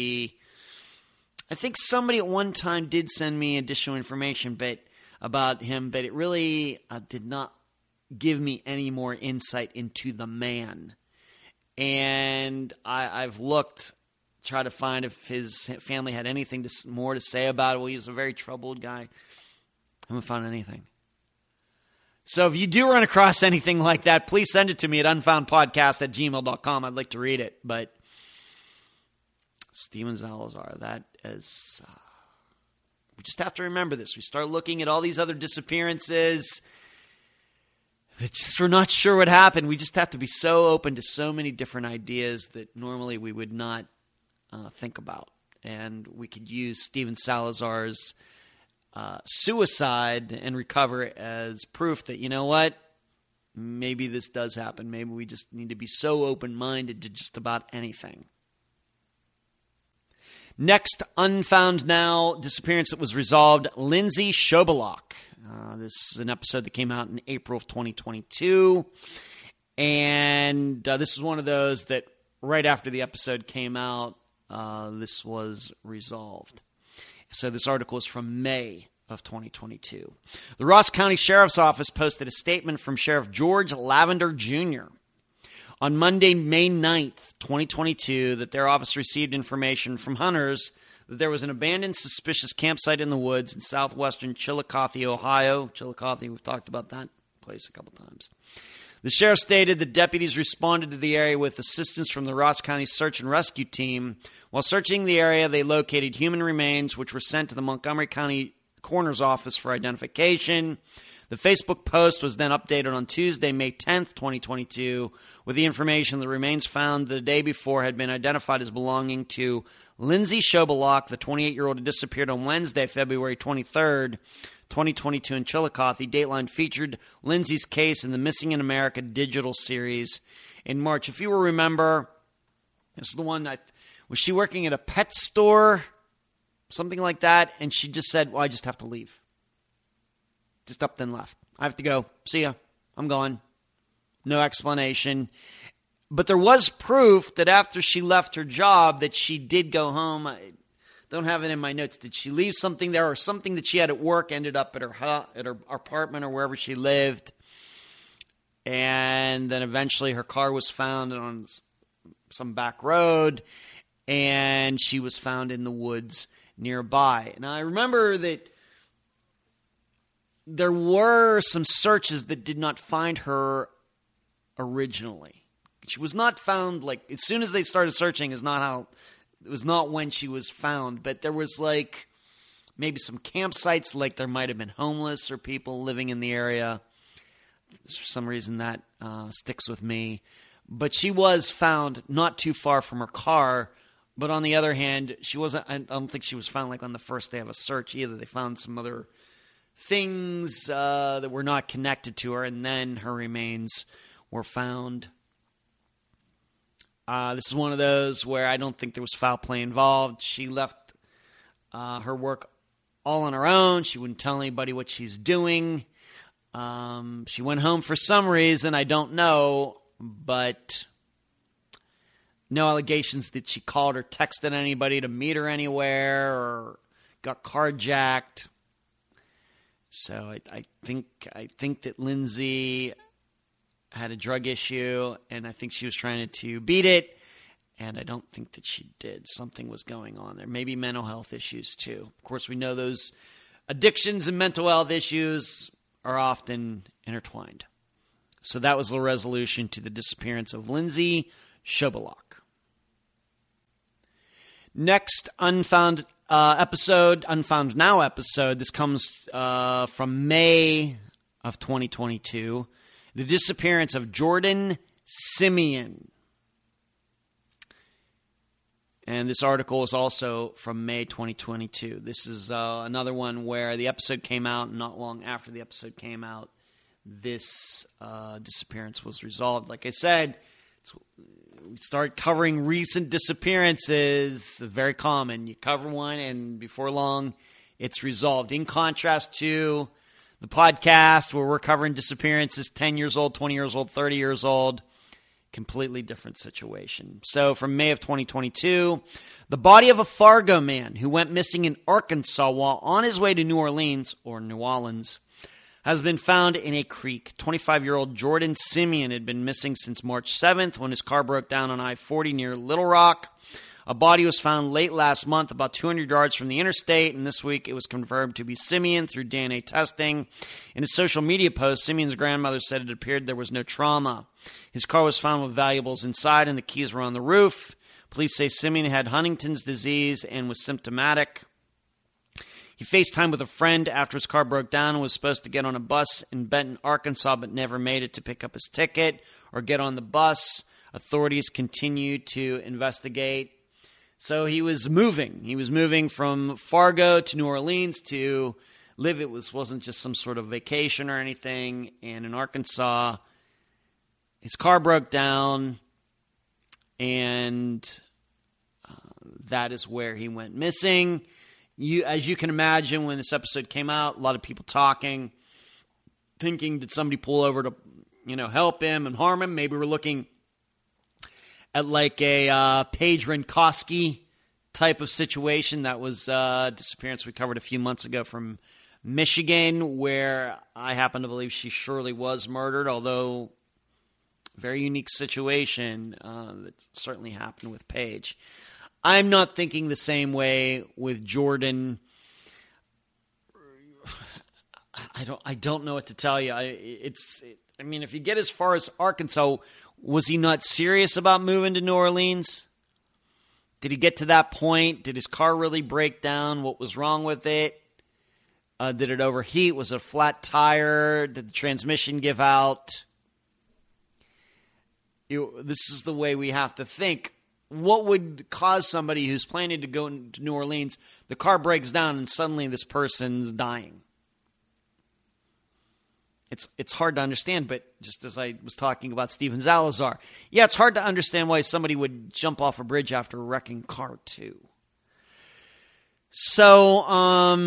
I think somebody at one time did send me additional information about him, but it really did not give me any more insight into the man. And I've looked, try to find if his family had anything more to say about it. Well, he was a very troubled guy. I haven't found anything. So if you do run across anything like that, please send it to me at unfoundpodcast@gmail.com. I'd like to read it. But Steven Salazar, that is... we just have to remember this. We start looking at all these other disappearances that just we're not sure what happened. We just have to be so open to so many different ideas that normally we would not think about. And we could use Steven Salazar's suicide and recover as proof that, you know what, maybe this does happen. Maybe we just need to be so open-minded to just about anything. Next, unfound now disappearance that was resolved, Lindsay Shobalok. This is an episode that came out in April of 2022. And this is one of those that right after the episode came out, this was resolved. So this article is from May of 2022. The Ross County Sheriff's Office posted a statement from Sheriff George Lavender Jr. on Monday, May 9th, 2022, that their office received information from hunters that there was an abandoned suspicious campsite in the woods in southwestern Chillicothe, Ohio. Chillicothe, we've talked about that place a couple times. The sheriff stated that deputies responded to the area with assistance from the Ross County Search and Rescue Team. While searching the area, they located human remains, which were sent to the Montgomery County Coroner's Office for identification. The Facebook post was then updated on Tuesday, May 10th, 2022, with the information the remains found the day before had been identified as belonging to Lindsay Shobalok, the 28-year-old who disappeared on Wednesday, February 23rd, 2022 in Chillicothe. Dateline featured Lindsay's case in the Missing in America digital series in March. If you will remember, this is the one was she working at a pet store, something like that, and she just said, well, I just have to leave. Just up then left. I have to go. See ya. I'm gone. No explanation. But there was proof that after she left her job that she did go home. I don't have it in my notes. Did she leave something there, or something that she had at work ended up at her apartment or wherever she lived? And then eventually her car was found on some back road, and she was found in the woods nearby. Now, I remember that there were some searches that did not find her originally. She was not found, like, as soon as they started searching it was not when she was found, but there was, like, maybe some campsites, like there might have been homeless or people living in the area. For some reason that sticks with me. But she was found not too far from her car But on the other hand, I don't think she was found like on the first day of a search either. They found some other things that were not connected to her, and then her remains were found. This is one of those where I don't think there was foul play involved. She left her work all on her own. She wouldn't tell anybody what she's doing. She went home for some reason. I don't know, but no allegations that she called or texted anybody to meet her anywhere or got carjacked. So I think that Lindsay had a drug issue, and I think she was trying to beat it, and I don't think that she did. Something was going on there. Maybe mental health issues, too. Of course, we know those addictions and mental health issues are often intertwined. So that was the resolution to the disappearance of Lindsay Shobalak. Next Unfound Now episode. This comes from May of 2022. The disappearance of Jordan Simeon. And this article is also from May 2022. This is another one where the episode came out, and not long after the episode came out, this disappearance was resolved. Like I said, we start covering recent disappearances. Very common. You cover one, and before long, it's resolved. In contrast to the podcast where we're covering disappearances 10 years old, 20 years old, 30 years old. Completely different situation. So from May of 2022, the body of a Fargo man who went missing in Arkansas while on his way to New Orleans, has been found in a creek. 25-year-old Jordan Simeon had been missing since March 7th when his car broke down on I-40 near Little Rock. A body was found late last month, about 200 yards from the interstate, and this week it was confirmed to be Simeon through DNA testing. In a social media post, Simeon's grandmother said it appeared there was no trauma. His car was found with valuables inside, and the keys were on the roof. Police say Simeon had Huntington's disease and was symptomatic. He FaceTimed with a friend after his car broke down and was supposed to get on a bus in Benton, Arkansas, but never made it to pick up his ticket or get on the bus. Authorities continue to investigate. So he was moving. He was moving from Fargo to New Orleans to live. It wasn't just some sort of vacation or anything. And in Arkansas, his car broke down, and that is where he went missing. As you can imagine, when this episode came out, a lot of people talking, thinking, did somebody pull over to, help him and harm him? Maybe we're looking at like a Paige Renkoski type of situation. That was a disappearance we covered a few months ago from Michigan, where I happen to believe she surely was murdered, although very unique situation that certainly happened with Paige. I'm not thinking the same way with Jordan. I don't know what to tell you. If you get as far as Arkansas, was he not serious about moving to New Orleans? Did he get to that point? Did his car really break down? What was wrong with it? Did it overheat? Was it a flat tire? Did the transmission give out? This is the way we have to think. What would cause somebody who's planning to go to New Orleans, the car breaks down, and suddenly this person's dying? It's hard to understand, but just as I was talking about Steven Zalazar, it's hard to understand why somebody would jump off a bridge after a wrecking car, too. So,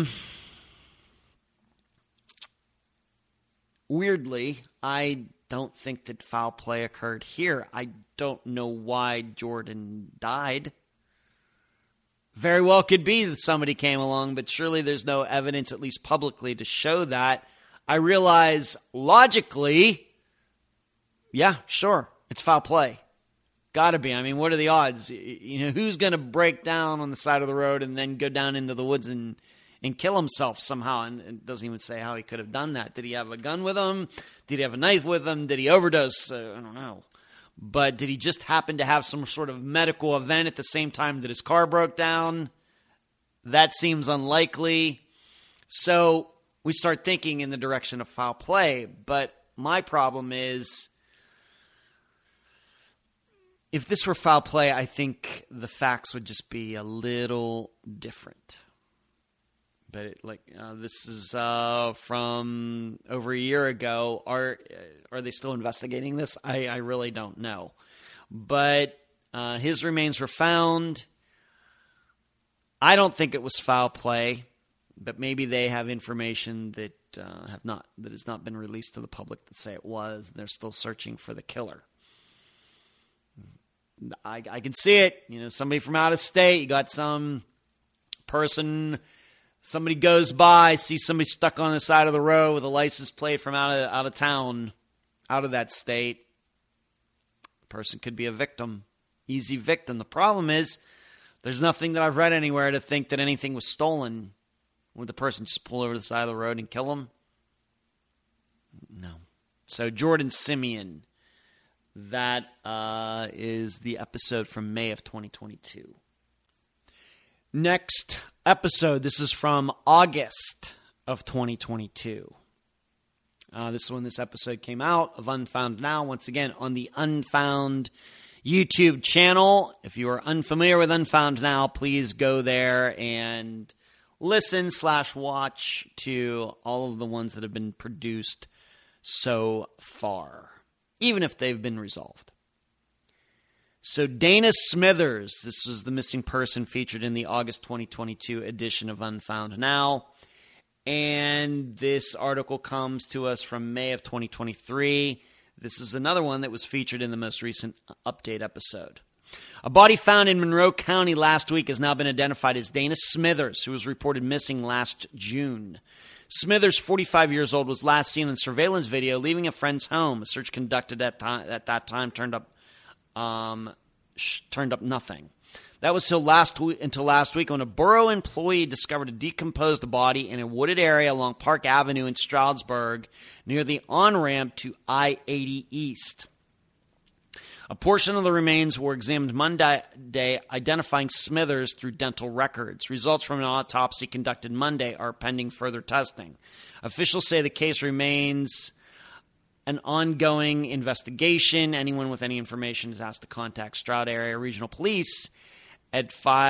weirdly, I don't think that foul play occurred here. I don't know why Jordan died. Very well could be that somebody came along, but surely there's no evidence, at least publicly, to show that. I realize logically, sure, it's foul play. Gotta be. What are the odds? Who's going to break down on the side of the road and then go down into the woods and kill himself somehow? And it doesn't even say how he could have done that. Did he have a gun with him? Did he have a knife with him? Did he overdose? I don't know. But did he just happen to have some sort of medical event at the same time that his car broke down? That seems unlikely. So we start thinking in the direction of foul play. But my problem is, If this were foul play, I think the facts would just be a little different. But this is from over a year ago. Are they still investigating this? I really don't know. But his remains were found. I don't think it was foul play, but maybe they have information that has not been released to the public that say it was. They're still searching for the killer. I can see it. Somebody from out of state. You got some person. Somebody goes by, sees somebody stuck on the side of the road with a license plate from out of town, out of that state. The person could be a victim, easy victim. The problem is, there's nothing that I've read anywhere to think that anything was stolen. Would the person just pull over to the side of the road and kill him? No. So Jordan Simeon. That is the episode from May of 2022. Next episode, this is from August of 2022. This is when this episode came out of Unfound Now. Once again, on the Unfound YouTube channel. If you are unfamiliar with Unfound Now, please go there and listen/watch to all of the ones that have been produced so far, even if they've been resolved. So Dana Smithers, this was the missing person featured in the August 2022 edition of Unfound Now. And this article comes to us from May of 2023. This is another one that was featured in the most recent update episode. A body found in Monroe County last week has now been identified as Dana Smithers, who was reported missing last June. Smithers, 45 years old, was last seen in surveillance video leaving a friend's home. A search conducted at that time turned up nothing. That was until last week when a borough employee discovered a decomposed body in a wooded area along Park Avenue in Stroudsburg near the on-ramp to I-80 East. A portion of the remains were examined Monday, identifying Smithers through dental records. Results from an autopsy conducted Monday are pending further testing. Officials say the case remains an ongoing investigation. Anyone with any information is asked to contact Stroud Area Regional Police at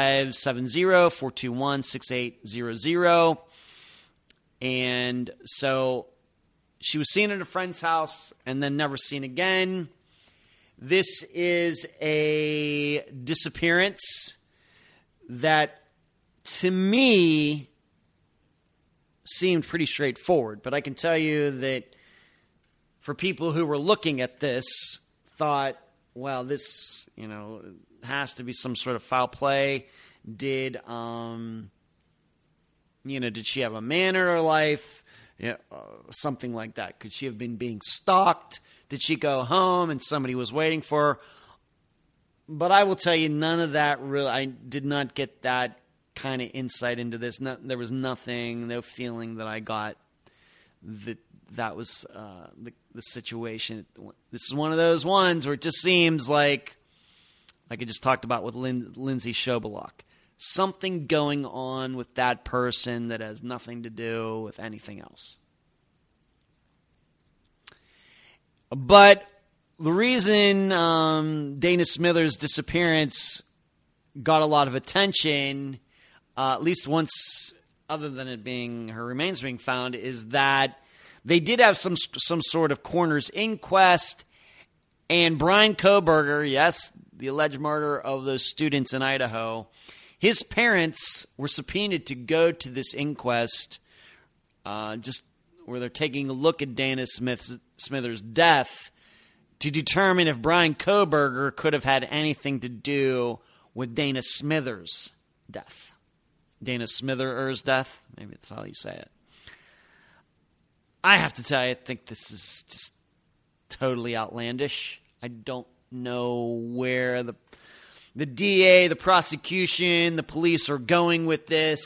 570-421-6800. And so she was seen at a friend's house and then never seen again. This is a disappearance that, to me, seemed pretty straightforward. But I can tell you that for people who were looking at this, thought, well, this, has to be some sort of foul play. Did she have a man in her life? Something like that. Could she have been being stalked? Did she go home and somebody was waiting for her? But I will tell you, none of that really, I did not get that kind of insight into this. There was nothing, no feeling that I got that was the situation. This is one of those ones where it just seems like I just talked about with Lindsay Shobelock. Something going on with that person that has nothing to do with anything else. But the reason Dana Smithers' disappearance got a lot of attention, at least once, other than it being her remains being found, is that they did have some sort of coroner's inquest, and Brian Kohberger, yes, the alleged murderer of those students in Idaho, his parents were subpoenaed to go to this inquest, just where they're taking a look at Dana Smithers' death to determine if Brian Kohberger could have had anything to do with Dana Smithers' death. Dana Smithers' death? Maybe that's how you say it. I have to tell you, I think this is just totally outlandish. I don't know where the DA, the prosecution, the police are going with this.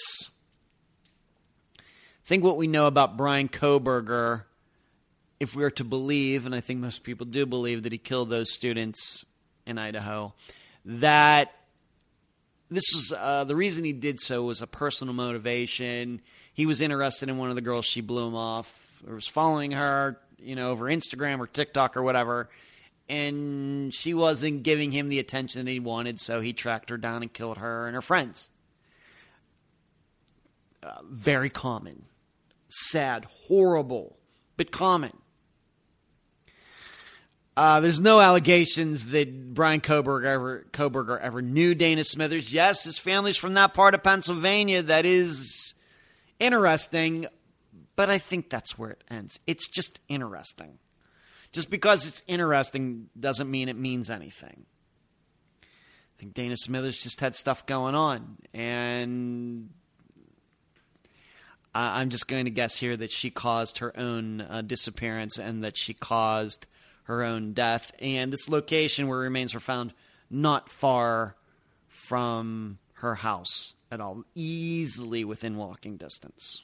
I think what we know about Brian Kohberger, if we are to believe, and I think most people do believe that he killed those students in Idaho, that this was the reason he did so was a personal motivation. He was interested in one of the girls. She blew him off, or was following her, over Instagram or TikTok or whatever. And and she wasn't giving him the attention that he wanted, so he tracked her down and killed her and her friends. Very common. Sad, horrible, but common. There's no allegations that Bryan Kohberger ever knew Dana Smithers. Yes, his family's from that part of Pennsylvania. That is interesting, but I think that's where it ends. It's just interesting. Just because it's interesting doesn't mean it means anything. I think Dana Smithers just had stuff going on, and I'm just going to guess here that she caused her own disappearance and that she caused her own death. And this location where remains were found not far from her house at all, easily within walking distance.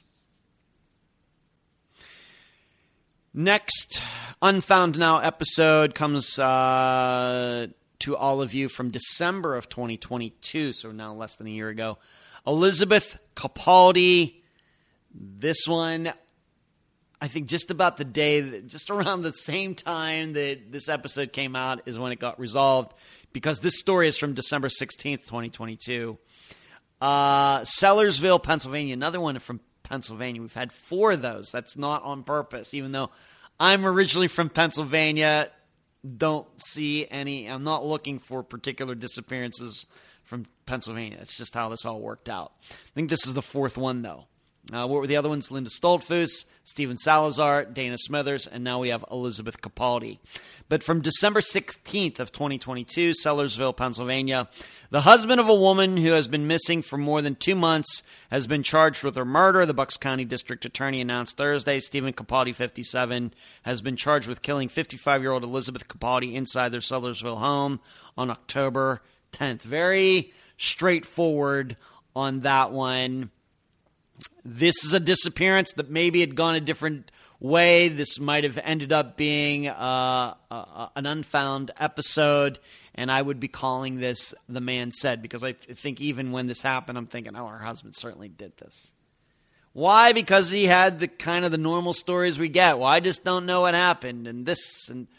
Next Unfound Now episode comes to all of you from December of 2022, so now less than a year ago. Elizabeth Capaldi. This one, I think just about the day, just around the same time that this episode came out is when it got resolved, because this story is from December 16th, 2022. Sellersville, Pennsylvania, another one from Pennsylvania. We've had 4 of those. That's not on purpose, even though I'm originally from Pennsylvania. Don't see any, I'm not looking for particular disappearances from Pennsylvania. It's just how this all worked out. I think this is the 4th one, though. What were the other ones? Linda Stoltzfus, Stephen Salazar, Dana Smithers, and now we have Elizabeth Capaldi. But from December 16th of 2022, Sellersville, Pennsylvania, the husband of a woman who has been missing for more than 2 months has been charged with her murder. The Bucks County District Attorney announced Thursday Stephen Capaldi, 57, has been charged with killing 55-year-old Elizabeth Capaldi inside their Sellersville home on October 10th. Very straightforward on that one. This is a disappearance that maybe had gone a different way. This might have ended up being an unfound episode, and I would be calling this The Man Said, because I think even when this happened, I'm thinking, oh, her husband certainly did this. Why? Because he had the kind of the normal stories we get. Well, I just don't know what happened, and this, and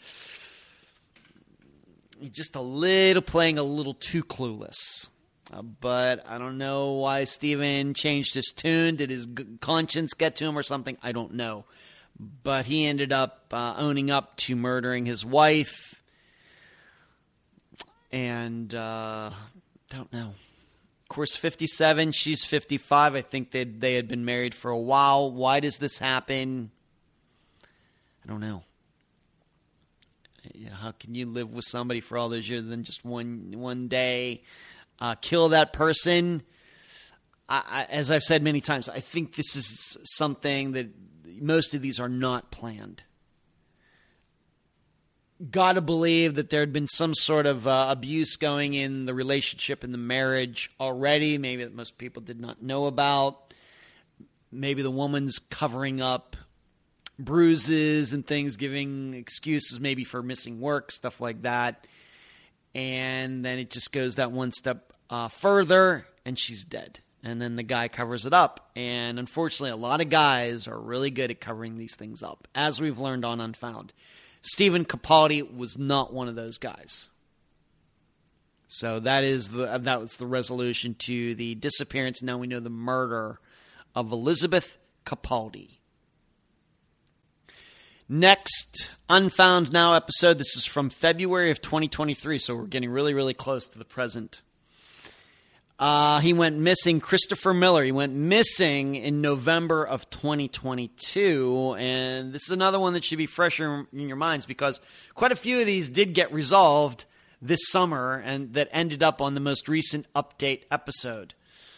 he's just playing a little too clueless. But I don't know why Stephen changed his tune. Did his conscience get to him or something? I don't know. But he ended up owning up to murdering his wife. And don't know. Of course, 57, she's 55. I think they had been married for a while. Why does this happen? I don't know. How can you live with somebody for all those years and then just one day kill that person? As I've said many times, I think this is something that most of these are not planned. Got to believe that there had been some sort of abuse going in the relationship and the marriage already, maybe that most people did not know about. Maybe the woman's covering up bruises and things, giving excuses maybe for missing work, stuff like that. And then it just goes that one step further, and she's dead. And then the guy covers it up. And unfortunately, a lot of guys are really good at covering these things up, as we've learned on Unfound. Stephen Capaldi was not one of those guys. So that was the resolution to the disappearance. Now we know the murder of Elizabeth Capaldi. Next Unfound Now episode, this is from February of 2023, so we're getting really, really close to the present. He went missing, Christopher Miller. He went missing in November of 2022, and this is another one that should be fresher in your minds because quite a few of these did get resolved this summer and that ended up on the most recent update episode.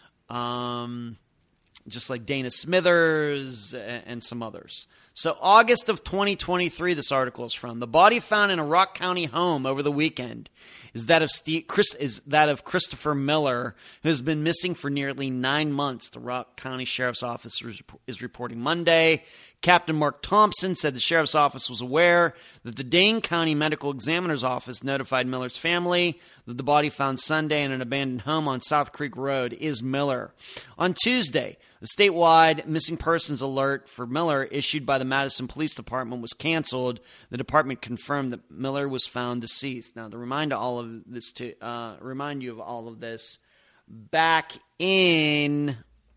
Just like Dana Smithers and some others. So August of 2023, this article is from. The body found in a Rock County home over the weekend is that of Christopher Miller, who has been missing for nearly 9 months. The Rock County Sheriff's Office is reporting Monday. Captain Mark Thompson said the Sheriff's Office was aware that the Dane County Medical Examiner's Office notified Miller's family that the body found Sunday in an abandoned home on South Creek Road is Miller. On Tuesday, the statewide missing persons alert for Miller issued by the Madison Police Department was canceled, the department confirmed that Miller was found deceased. Now, to remind you of all of this, back in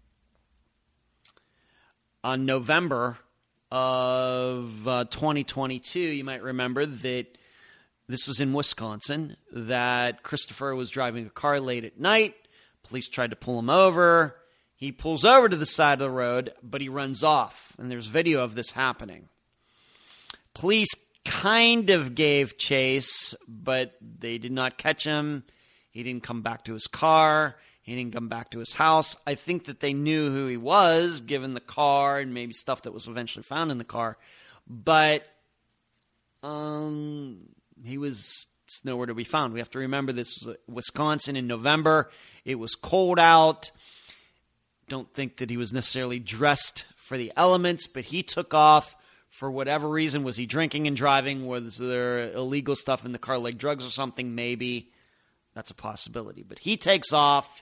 on November of 2022, you might remember that this was in Wisconsin, that Christopher was driving a car late at night. Police tried to pull him over. He pulls over to the side of the road, but he runs off. And there's video of this happening. Police kind of gave chase, but they did not catch him. He didn't come back to his car. He didn't come back to his house. I think that they knew who he was, given the car and maybe stuff that was eventually found in the car. But he was nowhere to be found. We have to remember this was Wisconsin in November. It was cold out. Don't think that he was necessarily dressed for the elements, but he took off for whatever reason. Was he drinking and driving? Was there illegal stuff in the car, like drugs or something? Maybe. That's a possibility. But he takes off.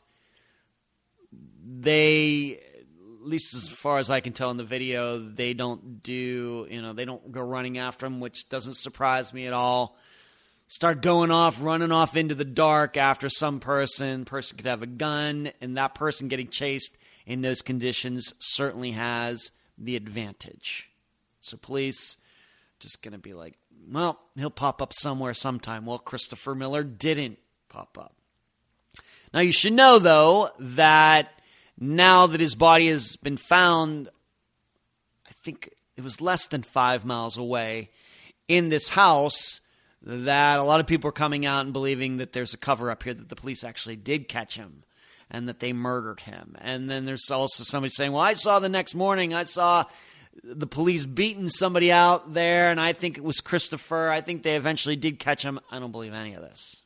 They, at least as far as I can tell in the video, they don't go running after him, which doesn't surprise me at all. Start running off into the dark after some person. Person could have a gun, and that person getting chased in those conditions certainly has the advantage. So police just going to be like, well, he'll pop up somewhere sometime. Well, Christopher Miller didn't pop up. Now, you should know, though, that now that his body has been found, I think it was less than 5 miles away in this house, that a lot of people are coming out and believing that there's a cover-up here, that the police actually did catch him and that they murdered him. And then there's also somebody saying, well, I saw the next morning, I saw the police beating somebody out there, and I think it was Christopher. I think they eventually did catch him. I don't believe any of this.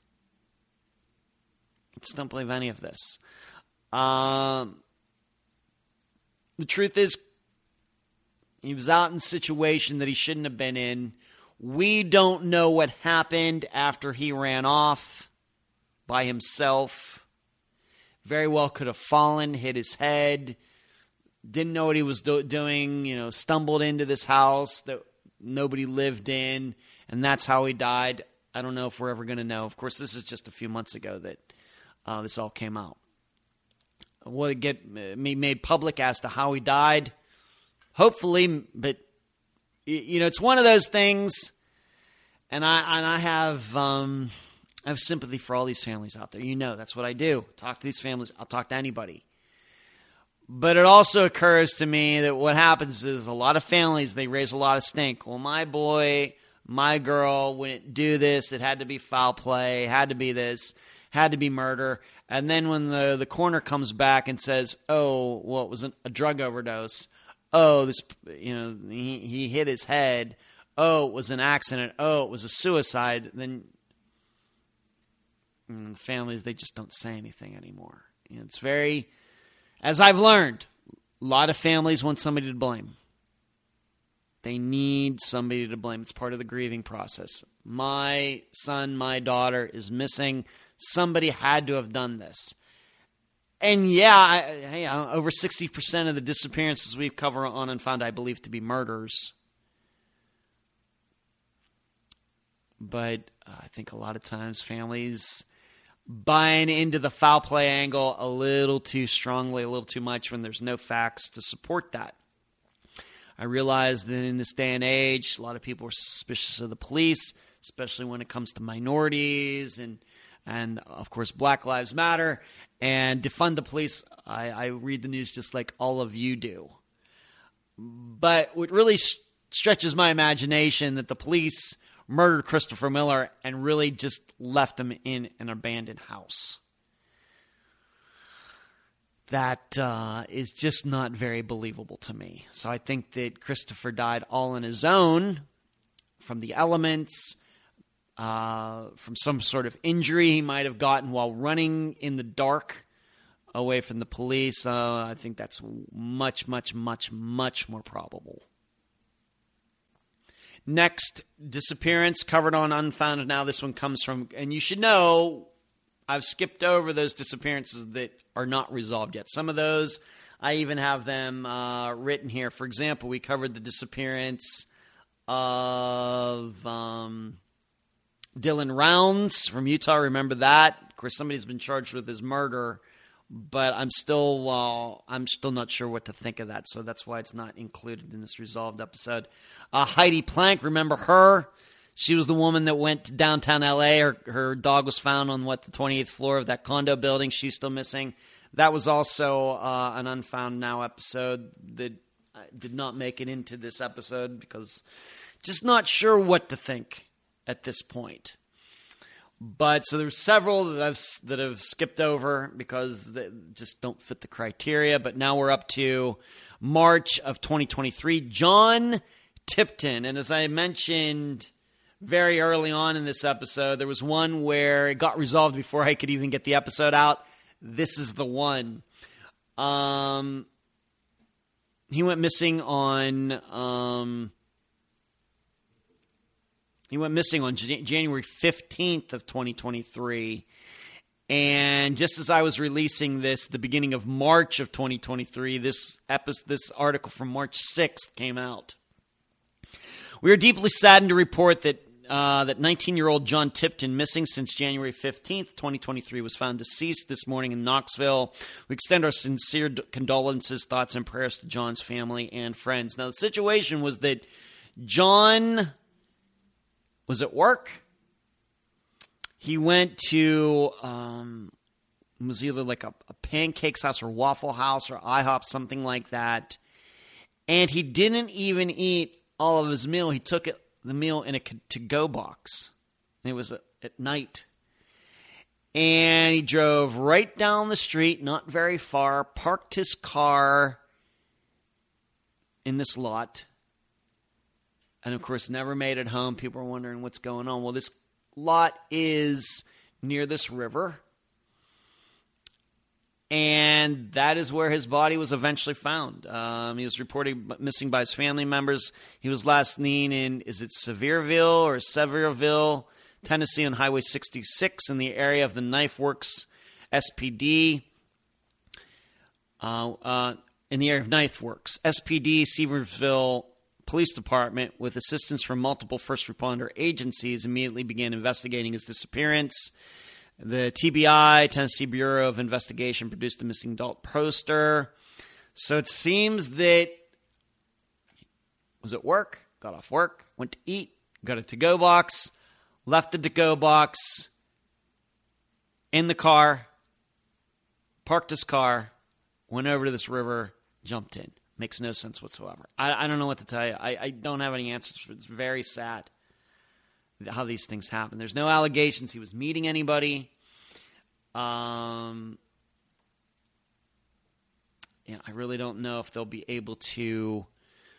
I just don't believe any of this. The truth is, he was out in a situation that he shouldn't have been in. We don't know what happened after he ran off by himself. Very well could have fallen, hit his head, didn't know what he was doing, stumbled into this house that nobody lived in, and that's how he died. I don't know if we're ever going to know. Of course, this is just a few months ago that this all came out. Will it get made public as to how he died? Hopefully, but it's one of those things, and I have sympathy for all these families out there. That's what I do. Talk to these families. I'll talk to anybody. But it also occurs to me that what happens is a lot of families, they raise a lot of stink. Well, my boy, my girl wouldn't do this. It had to be foul play. Had to be this. Had to be murder. And then when the coroner comes back and says, oh, well, it was a drug overdose. Oh, this, he hit his head. Oh, it was an accident. Oh, it was a suicide. Then families, they just don't say anything anymore. It's very, as I've learned, a lot of families want somebody to blame. They need somebody to blame. It's part of the grieving process. My son, my daughter is missing. Somebody had to have done this. And over 60% of the disappearances we cover on Unfound I believe to be murders. But I think a lot of times families buying into the foul play angle a little too strongly, a little too much when there's no facts to support that. I realize that in this day and age, a lot of people are suspicious of the police, especially when it comes to minorities and of course, Black Lives Matter. And defund the police, I read the news just like all of you do. But what really stretches my imagination that the police murdered Christopher Miller and really just left him in an abandoned house. That is just not very believable to me. So I think that Christopher died all on his own from the elements, from some sort of injury he might have gotten while running in the dark away from the police. I think that's much, much, much, much more probable. Next disappearance covered on Unfound. Now this one comes from, and you should know, I've skipped over those disappearances that are not resolved yet. Some of those I even have them written here. For example, we covered the disappearance of Dylan Rounds from Utah. Remember that? Of course, somebody's been charged with his murder, but I'm still not sure what to think of that. So that's why it's not included in this Resolved episode. Heidi Plank, remember her? She was the woman that went to downtown L.A. Her dog was found on, the 28th floor of that condo building. She's still missing. That was also an Unfound Now episode that did not make it into this episode because just not sure what to think at this point. But so there's several that I've skipped over because they just don't fit the criteria. But now we're up to March of 2023. John Tipton. And as I mentioned very early on in this episode, there was one where it got resolved before I could even get the episode out. This is the one. He went missing on January 15th of 2023. And just as I was releasing this, the beginning of March of 2023, this article from March 6th came out. We are deeply saddened to report that 19-year-old John Tipton, missing since January 15th, 2023, was found deceased this morning in Knoxville. We extend our sincere condolences, thoughts, and prayers to John's family and friends. Now, the situation was that John was at work. He went to, it was either like a Pancakes House or Waffle House or IHOP, something like that. And he didn't even eat all of his meal. He took the meal in a to-go box. And it was at night. And he drove right down the street, not very far, parked his car in this lot. And, of course, never made it home. People are wondering what's going on. Well, this lot is near this river. And that is where his body was eventually found. He was reported missing by his family members. He was last seen in, is it Sevierville, Tennessee on Highway 66 in the area of the Knife Works SPD. In the area of Knife Works. SPD, Sevierville Police Department, with assistance from multiple first responder agencies, immediately began investigating his disappearance. The TBI, Tennessee Bureau of Investigation, produced a missing adult poster. So it seems that was at work, got off work, went to eat, got a to-go box, left the to-go box in the car, parked his car, went over to this river, jumped in. Makes no sense whatsoever. I don't know what to tell you. I don't have any answers. It's very sad how these things happen. There's no allegations he was meeting anybody. I really don't know if they'll be able to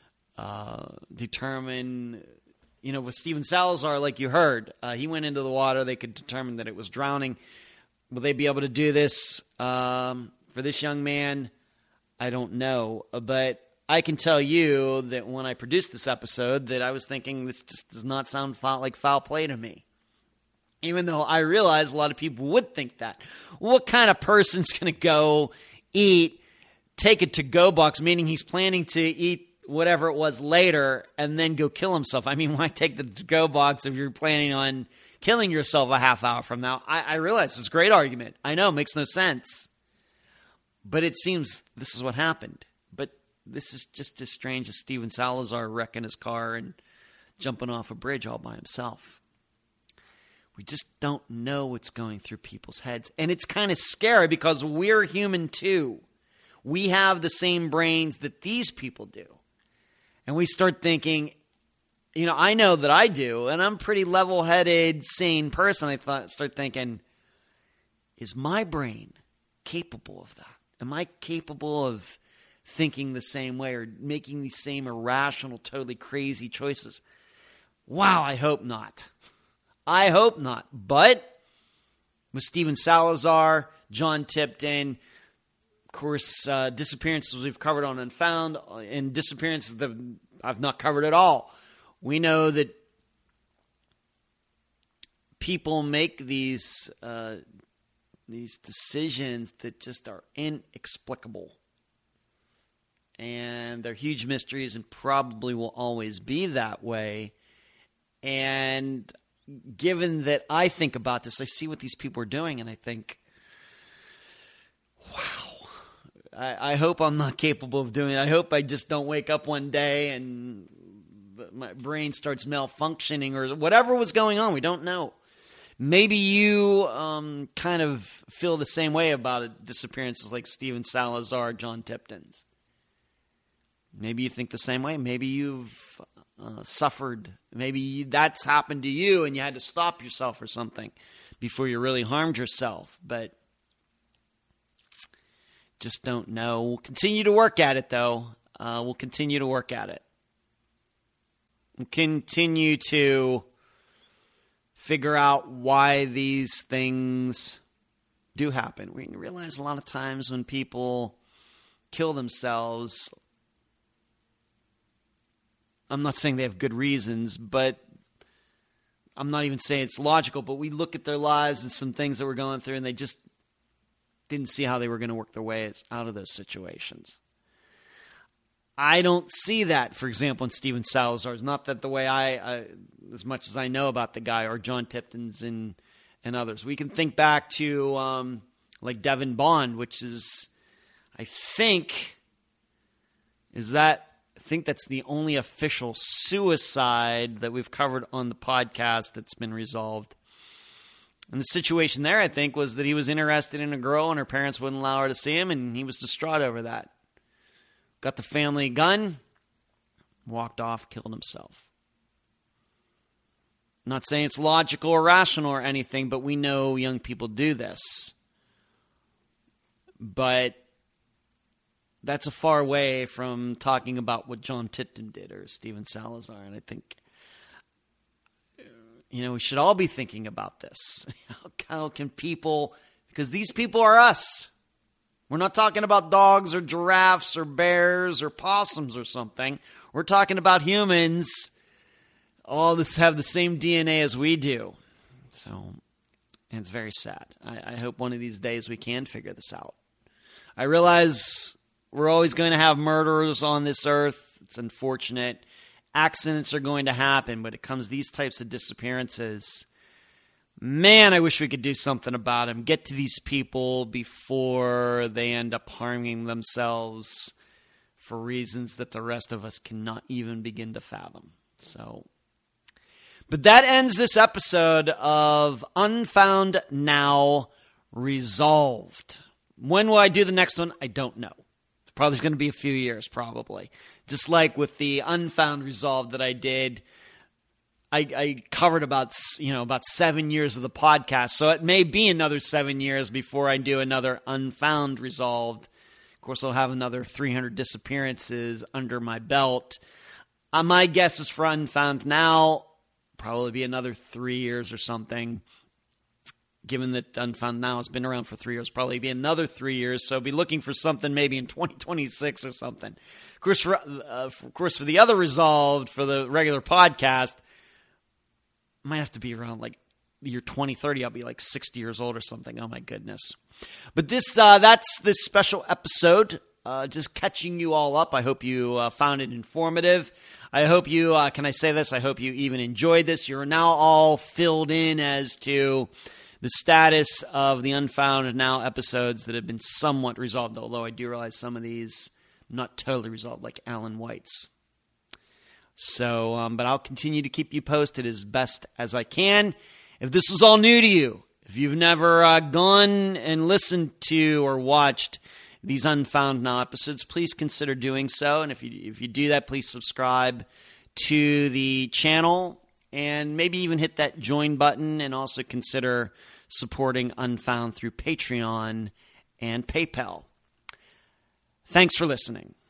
determine, with Steven Salazar, like you heard, he went into the water. They could determine that it was drowning. Will they be able to do this for this young man? I don't know, but I can tell you that when I produced this episode that I was thinking this just does not sound like foul play to me. Even though I realize a lot of people would think that. What kind of person's going to go eat, take a to-go box, meaning he's planning to eat whatever it was later, and then go kill himself? I mean, why take the to-go box if you're planning on killing yourself a half hour from now? I realize it's a great argument. I know, it makes no sense. But it seems this is what happened. But this is just as strange as Steven Salazar wrecking his car and jumping off a bridge all by himself. We just don't know what's going through people's heads. And it's kind of scary because we're human too. We have the same brains that these people do. And we start thinking, I know that I do, and I'm a pretty level-headed, sane person. I start thinking, is my brain capable of that? Am I capable of thinking the same way or making these same irrational, totally crazy choices? Wow, I hope not. I hope not. But with Steven Salazar, John Tipton, of course, disappearances we've covered on Unfound, and disappearances that I've not covered at all. We know that people make these decisions that just are inexplicable. and they're huge mysteries and probably will always be that way. And given that I think about this, I see what these people are doing, and I think, wow, I hope I'm not capable of doing it. I hope I just don't wake up one day and my brain starts malfunctioning or whatever was going on. We don't know. Maybe you kind of feel the same way about disappearances like Steven Salazar, John Tipton's. Maybe you think the same way. Maybe you've suffered. Maybe that's happened to you and you had to stop yourself or something before you really harmed yourself. But just don't know. We'll continue to work at it, though. We'll continue to work at it. We'll continue to figure out why these things do happen. We realize a lot of times when people kill themselves, I'm not saying they have good reasons, but I'm not even saying it's logical, but we look at their lives and some things that we're going through and they just didn't see how they were going to work their way out of those situations. I don't see that, for example, in Steven Salazar's. Not that the way I as much as I know about the guy, or John Tipton's and others. We can think back to like Devin Bond, which is, I think that's the only official suicide that we've covered on the podcast that's been resolved. And the situation there, I think, was that he was interested in a girl and her parents wouldn't allow her to see him, and he was distraught over that. Got the family gun, walked off, killed himself. Not saying it's logical or rational or anything, but we know young people do this. But that's a far way from talking about what John Tipton did or Steven Salazar. And I think, we should all be thinking about this. How can people, because these people are us. We're not talking about dogs or giraffes or bears or possums or something. We're talking about humans. All this have the same DNA as we do. So, and it's very sad. I hope one of these days we can figure this out. I realize we're always going to have murderers on this earth. It's unfortunate. Accidents are going to happen, but it comes these types of disappearances. Man, I wish we could do something about them. Get to these people before they end up harming themselves for reasons that the rest of us cannot even begin to fathom. But that ends this episode of Unfound Now Resolved. When will I do the next one? I don't know. Probably going to be a few years, probably. Just like with the Unfound Resolved that I did, I covered about 7 years of the podcast, so it may be another 7 years before I do another Unfound Resolved. Of course, I'll have another 300 disappearances under my belt. My guess is for Unfound Now, probably be another 3 years or something. Given that Unfound Now has been around for 3 years, probably be another 3 years. So be looking for something maybe in 2026 or something. Of course, for the other Resolved, for the regular podcast, might have to be around like the year 2030. I'll be like 60 years old or something. Oh my goodness. But that's this special episode. Just catching you all up. I hope you found it informative. I hope you, can I say this? I hope you even enjoyed this. You're now all filled in as to the status of the Unfound Now episodes that have been somewhat resolved, although I do realize some of these not totally resolved, like Alan White's. So, but I'll continue to keep you posted as best as I can. If this was all new to you, if you've never gone and listened to or watched these Unfound Now episodes, please consider doing so. And if you do that, please subscribe to the channel and maybe even hit that join button, and also consider supporting Unfound through Patreon and PayPal. Thanks for listening.